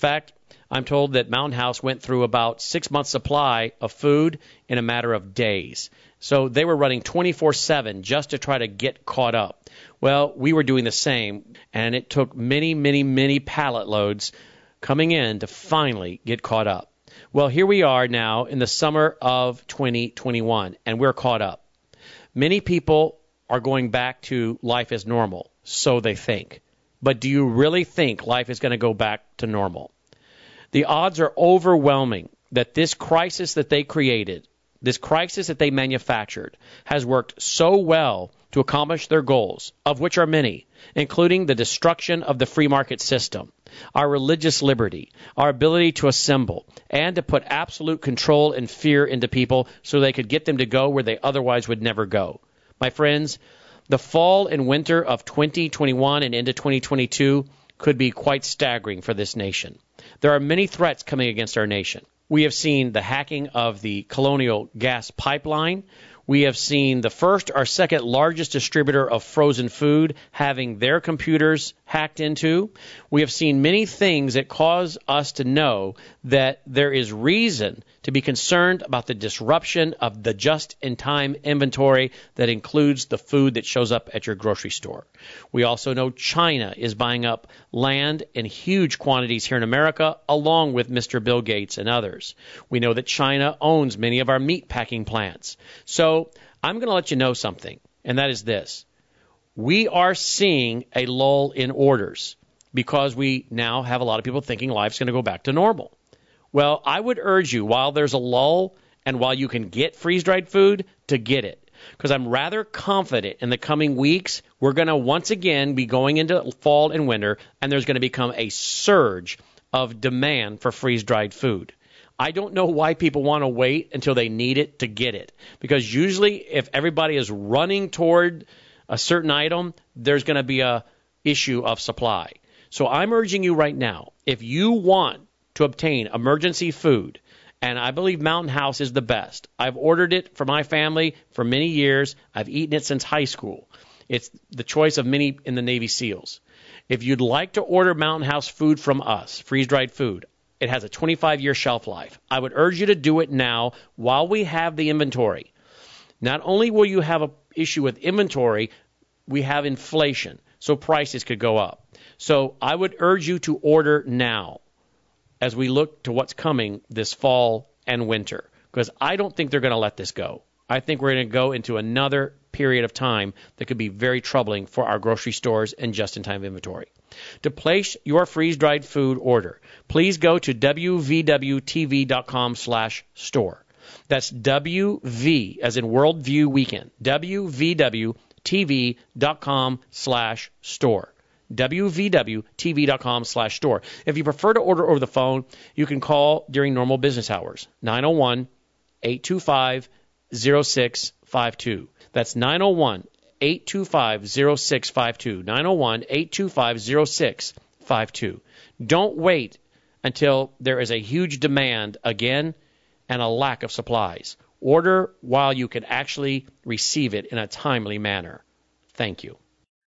I'm told that Mountain House went through about six months' supply of food in a matter of days. So they were running twenty-four seven just to try to get caught up. Well, we were doing the same, and it took many, many, many pallet loads coming in to finally get caught up. Well, here we are now in the summer of twenty twenty-one, and we're caught up. Many people are going back to life as normal, so they think. But do you really think life is going to go back to normal? The odds are overwhelming that this crisis that they created, this crisis that they manufactured, has worked so well to accomplish their goals, of which are many, including the destruction of the free market system, our religious liberty, our ability to assemble, and to put absolute control and fear into people so they could get them to go where they otherwise would never go. My friends, the fall and winter of twenty twenty-one and into twenty twenty-two could be quite staggering for this nation. There are many threats coming against our nation. We have seen the hacking of the Colonial gas pipeline. We have seen the first or second largest distributor of frozen food having their computers hacked into. We have seen many things that cause us to know that there is reason to be concerned about the disruption of the just-in-time inventory that includes the food that shows up at your grocery store. We also know China is buying up land in huge quantities here in America, along with Mister Bill Gates and others. We know that China owns many of our meat packing plants. So I'm going to let you know something, and that is this. We are seeing a lull in orders because we now have a lot of people thinking life's going to go back to normal. Well, I would urge you, while there's a lull and while you can get freeze-dried food, to get it. Because I'm rather confident in the coming weeks, we're going to once again be going into fall and winter, and there's going to become a surge of demand for freeze-dried food. I don't know why people want to wait until they need it to get it. Because usually if everybody is running toward a certain item, there's going to be a issue of supply. So I'm urging you right now, if you want to obtain emergency food, and I believe Mountain House is the best. I've ordered it for my family for many years. I've eaten it since high school. It's the choice of many in the Navy SEALs. If you'd like to order Mountain House food from us, freeze-dried food, it has a twenty-five year shelf life. I would urge you to do it now while we have the inventory. Not only will you have an issue with inventory, we have inflation, so prices could go up. So I would urge you to order now as we look to what's coming this fall and winter, because I don't think they're going to let this go. I think we're going to go into another period of time that could be very troubling for our grocery stores and just-in-time inventory. To place your freeze-dried food order, please go to W V W T V dot com slash store. That's W V, as in Worldview Weekend, W V W T V dot com slash store. W V W T V dot com slash store. If you prefer to order over the phone, you can call during normal business hours, nine oh one, eight two five, oh six five two. That's nine oh one, eight two five, oh six five two, nine oh one, eight two five, oh six five two. Don't wait until there is a huge demand again and a lack of supplies. Order while you can actually receive it in a timely manner. Thank you.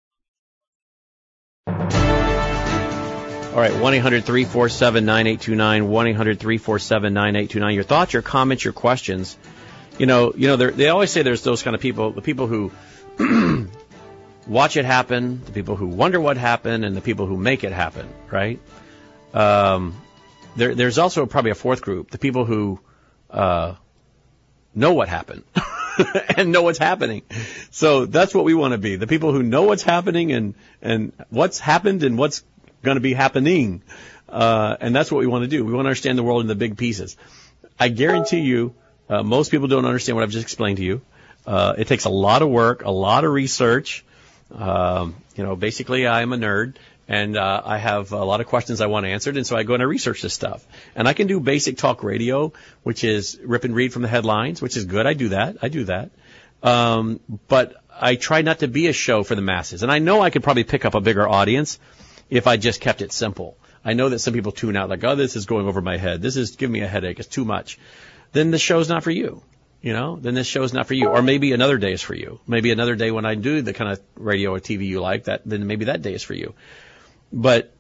All right, one eight hundred, three four seven, nine eight two nine, one eight hundred, three four seven, nine eight two nine. Your thoughts, your comments, your questions. You know, you know, they always say there's those kind of people, the people who watch it happen, the people who wonder what happened, and the people who make it happen, right? Um, there, there's also probably a fourth group, the people who uh, know what happened and know what's happening. So that's what we want to be, the people who know what's happening and, and what's happened and what's going to be happening. Uh, and that's what we want to do. We want to understand the world in the big pieces. I guarantee you, uh, most people don't understand what I've just explained to you. Uh, it takes a lot of work, a lot of research. Um, you know, basically I'm a nerd and, uh, I have a lot of questions I want answered. And so I go and I research this stuff, and I can do basic talk radio, which is rip and read from the headlines, which is good. I do that. I do that. Um, but I try not to be a show for the masses. And I know I could probably pick up a bigger audience if I just kept it simple. I know that some people tune out like, oh, this is going over my head. This is giving me a headache. It's too much. Then the show's not for you. You know, then this show's not for you. Or maybe another day is for you. Maybe another day when I do the kind of radio or T V you like, that then maybe that day is for you. But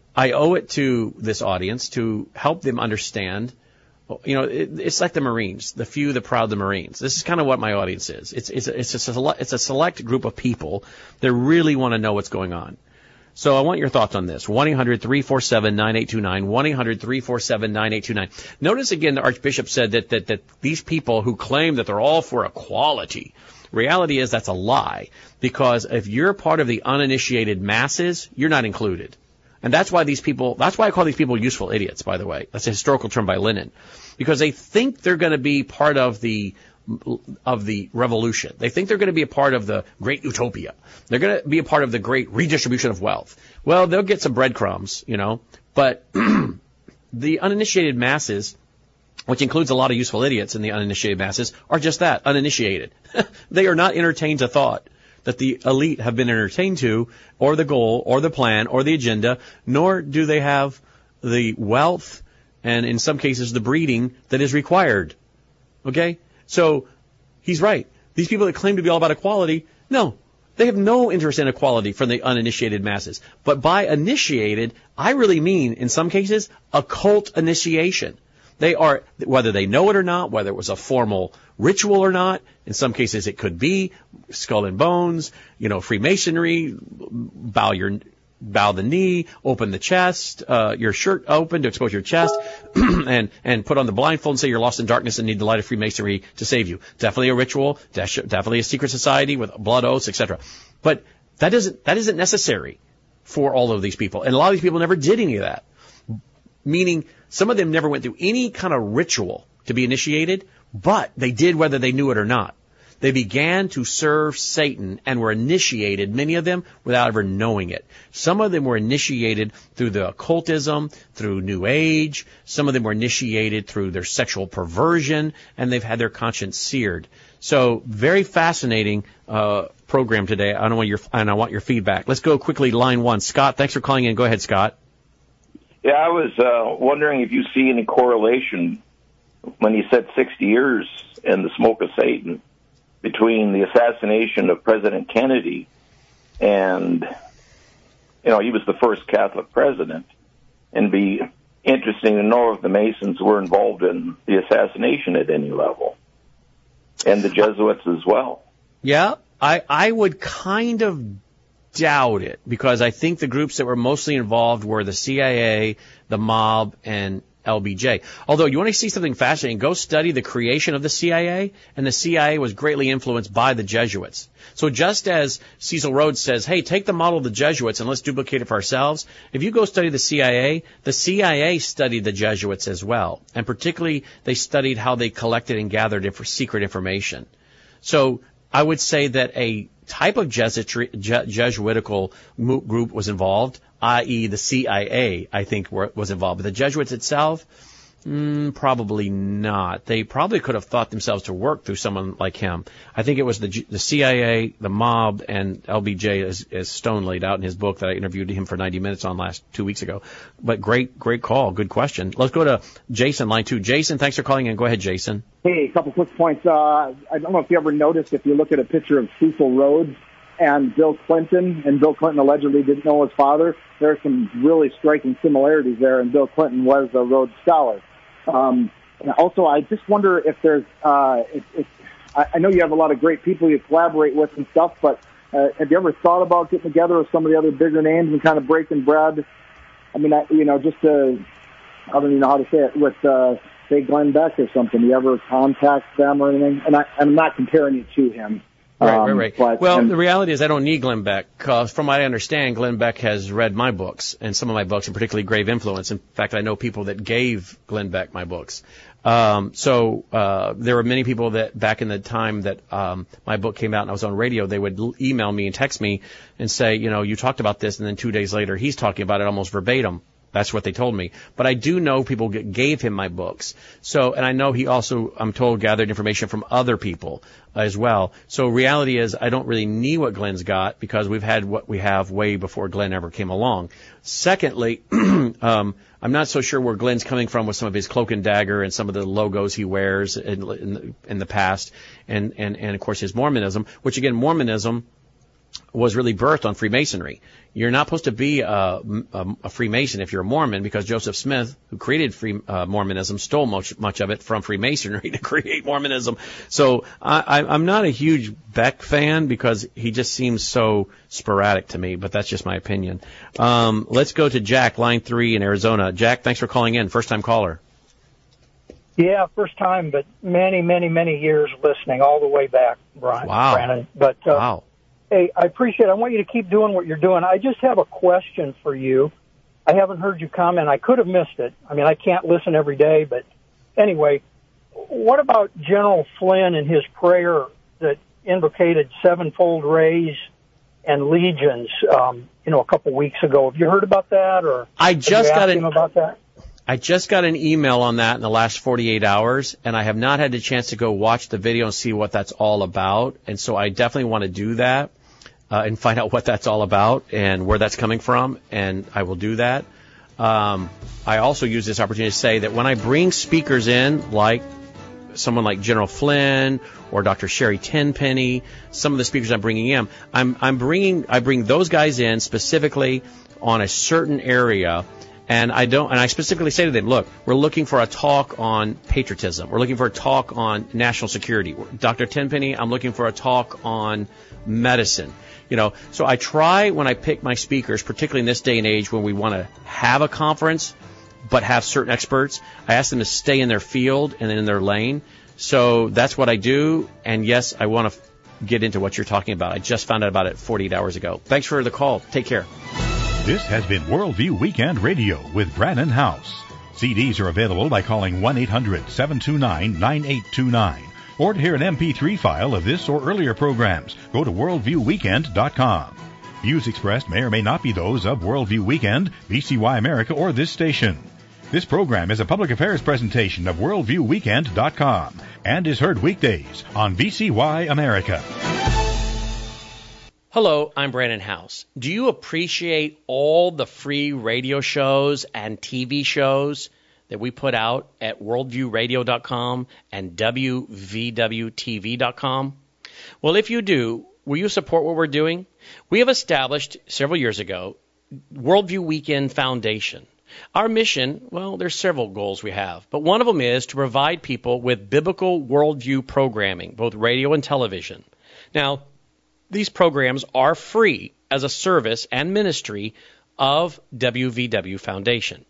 I owe it to this audience to help them understand. You know, it, it's like the Marines, the few, the proud, the Marines. This is kind of what my audience is. It's it's a, it's a select, it's a select group of people that really want to know what's going on. So I want your thoughts on this. one eight hundred three four seven nine eight two nine. one eight hundred three four seven nine eight two nine. Notice again, the Archbishop said that that that these people who claim that they're all for equality. Reality is that's a lie, because if you're part of the uninitiated masses, you're not included. And that's why these people, that's why I call these people useful idiots, by the way. That's a historical term by Lenin. Because they think they're going to be part of the, of the revolution. They think they're going to be a part of the great utopia. They're going to be a part of the great redistribution of wealth. Well, they'll get some breadcrumbs, you know, but the uninitiated masses, which includes a lot of useful idiots in the uninitiated masses, are just that, uninitiated. They are not entertained to thought that the elite have been entertained to, or the goal, or the plan, or the agenda, nor do they have the wealth and, in some cases, the breeding that is required. Okay? So, he's right. These people that claim to be all about equality, no, they have no interest in equality from the uninitiated masses. But by initiated, I really mean, in some cases, occult initiation. They are, whether they know it or not, whether it was a formal ritual or not, in some cases it could be skull and bones, you know, Freemasonry, bow your, bow the knee, open the chest, uh, your shirt open to expose your chest, and, and put on the blindfold and say you're lost in darkness and need the light of Freemasonry to save you. Definitely a ritual, definitely a secret society with blood oaths, et cetera. But that isn't, that isn't necessary for all of these people. And a lot of these people never did any of that. Meaning, some of them never went through any kind of ritual to be initiated, but they did whether they knew it or not. They began to serve Satan and were initiated, many of them, without ever knowing it. Some of them were initiated through the occultism, through New Age. Some of them were initiated through their sexual perversion, and they've had their conscience seared. So, very fascinating uh program today. I don't want your, and I want your feedback. Let's go quickly, line one. Scott, thanks for calling in. Go ahead, Scott. Yeah, I was uh, wondering if you see any correlation when you said sixty years and the smoke of Satan between the assassination of President Kennedy and, you know, he was the first Catholic president, and be interesting to know if the Masons were involved in the assassination at any level, and the Jesuits as well. Yeah, I, I would kind of doubt it, because I think the groups that were mostly involved were the C I A, the mob, and L B J. Although, you want to see something fascinating, go study the creation of the C I A, and the C I A was greatly influenced by the Jesuits. So just as Cecil Rhodes says, hey, take the model of the Jesuits and let's duplicate it for ourselves, if you go study the C I A, the C I A studied the Jesuits as well. And particularly, they studied how they collected and gathered inf- secret information. So I would say that a type of Jesuit, Jesuitical group was involved, that is the C I A, I think, were, was involved. But the Jesuits itself, mm, probably not. They probably could have thought themselves to work through someone like him. I think it was the, the C I A, the mob, and L B J, as, as Stone laid out in his book that I interviewed him for ninety minutes on last two weeks ago. But great, great call. Good question. Let's go to Jason, line two. Jason, thanks for calling in. Go ahead, Jason. Hey, a couple quick points. Uh, I don't know if you ever noticed, if you look at a picture of Cecil Rhodes and Bill Clinton, and Bill Clinton allegedly didn't know his father, there are some really striking similarities there, and Bill Clinton was a Rhodes Scholar. Um, and also, I just wonder if there's, uh, if, if, I, I know you have a lot of great people you collaborate with and stuff, but uh, have you ever thought about getting together with some of the other bigger names and kind of breaking bread? I mean, I, you know, just to, I don't even know how to say it, with, uh, say, Glenn Beck or something. You ever contact them or anything? And I, I'm not comparing you to him. Right, um, right, right. But, well, and, the reality is I don't need Glenn Beck, because from what I understand, Glenn Beck has read my books, and some of my books, and particularly Grave Influence. In fact, I know people that gave Glenn Beck my books. Um, so uh, there were many people that back in the time that um, my book came out and I was on radio, they would l- email me and text me and say, you know, you talked about this, and then two days later he's talking about it almost verbatim. That's what they told me. But I do know people g- gave him my books. So, and I know he also, I'm told, gathered information from other people as well. So reality is I don't really need what Glenn's got, because we've had what we have way before Glenn ever came along. Secondly, um, I'm not so sure where Glenn's coming from with some of his cloak and dagger and some of the logos he wears in, in, in the past, and, and, and of course his Mormonism, which again, Mormonism was really birthed on Freemasonry. You're not supposed to be a, a, a Freemason if you're a Mormon, because Joseph Smith, who created free, uh, Mormonism, stole much, much of it from Freemasonry to create Mormonism. So I, I, I'm not a huge Beck fan because he just seems so sporadic to me, but that's just my opinion. Um, let's go to Jack, line three in Arizona. Jack, thanks for calling in. First-time caller. Yeah, first time, but many, many, many years listening all the way back, Brian. Wow. Brandon. But, uh, wow. Hey, I appreciate it. I want you to keep doing what you're doing. I just have a question for you. I haven't heard you comment. I could have missed it. I mean, I can't listen every day, but anyway, what about General Flynn and his prayer that invocated sevenfold rays and legions, um, you know, a couple weeks ago? Have you heard about that, or I just got him about that? I just got an email on that in the last forty-eight hours, and I have not had the chance to go watch the video and see what that's all about. And so I definitely want to do that. Uh, and find out what that's all about and where that's coming from, and I will do that. Um, I also use this opportunity to say that when I bring speakers in, like someone like General Flynn or Doctor Sherry Tenpenny, some of the speakers I'm bringing in, I'm, I'm bringing, I bring those guys in specifically on a certain area, and I don't, and I specifically say to them, look, we're looking for a talk on patriotism. We're looking for a talk on national security. Doctor Tenpenny, I'm looking for a talk on medicine. You know, so I try when I pick my speakers, particularly in this day and age when we want to have a conference but have certain experts, I ask them to stay in their field and in their lane. So that's what I do. And yes, I want to f- get into what you're talking about. I just found out about it forty-eight hours ago. Thanks for the call. Take care. This has been Worldview Weekend Radio with Brannon Howse. C Ds are available by calling one eight hundred seven two nine nine eight two nine. Or to hear an M P three file of this or earlier programs, go to worldview weekend dot com. Views expressed may or may not be those of Worldview Weekend, V C Y America, or this station. This program is a public affairs presentation of worldview weekend dot com and is heard weekdays on V C Y America. Hello, I'm Brannon Howse. Do you appreciate all the free radio shows and T V shows that we put out at worldview radio dot com and W V W T V dot com? Well, if you do, will you support what we're doing? We have established several years ago Worldview Weekend Foundation. Our mission, well, there's several goals we have, but one of them is to provide people with biblical worldview programming, both radio and television. Now, these programs are free as a service and ministry of W V W Foundation.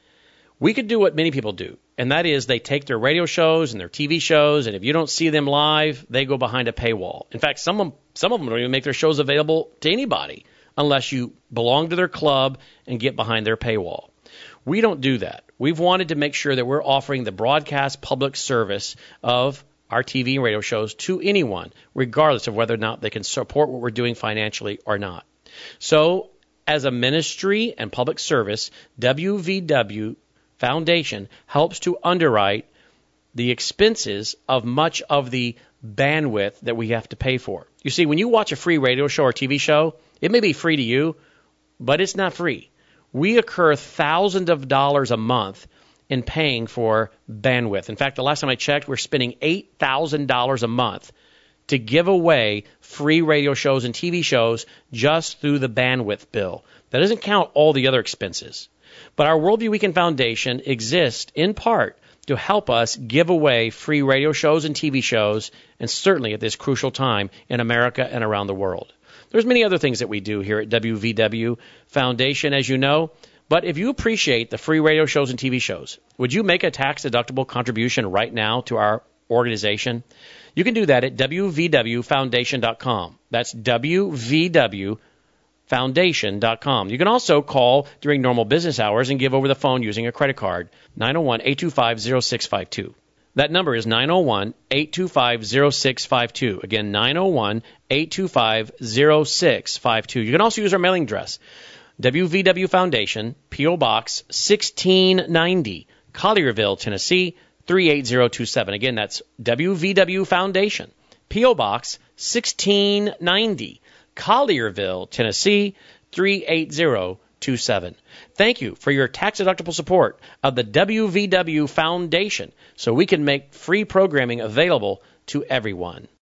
We could do what many people do, and that is they take their radio shows and their T V shows, and if you don't see them live, they go behind a paywall. In fact, some of them, some of them don't even make their shows available to anybody unless you belong to their club and get behind their paywall. We don't do that. We've wanted to make sure that we're offering the broadcast public service of our T V and radio shows to anyone, regardless of whether or not they can support what we're doing financially or not. So, as a ministry and public service, W V W Foundation helps to underwrite the expenses of much of the bandwidth that we have to pay for. You see, when you watch a free radio show or T V show, it may be free to you, but it's not free. We incur thousands of dollars a month in paying for bandwidth. In fact, the last time I checked, we're spending eight thousand dollars a month to give away free radio shows and T V shows just through the bandwidth bill. That doesn't count all the other expenses. But our Worldview Weekend Foundation exists in part to help us give away free radio shows and T V shows, and certainly at this crucial time in America and around the world. There's many other things that we do here at W V W Foundation, as you know, but if you appreciate the free radio shows and T V shows, would you make a tax-deductible contribution right now to our organization? You can do that at W V W foundation dot com. That's W V W foundation dot com. You can also call during normal business hours and give over the phone using a credit card, nine oh one, eight two five, oh six five two. That number is nine oh one, eight two five, oh six five two. Again, nine oh one, eight two five, oh six five two. You can also use our mailing address, W V W Foundation, P O. Box sixteen ninety, Collierville, Tennessee, three eight zero two seven. Again, that's W V W Foundation, P O. Box sixteen ninety, Collierville, Tennessee, three eight zero two seven. Thank you for your tax-deductible support of the W V W Foundation so we can make free programming available to everyone.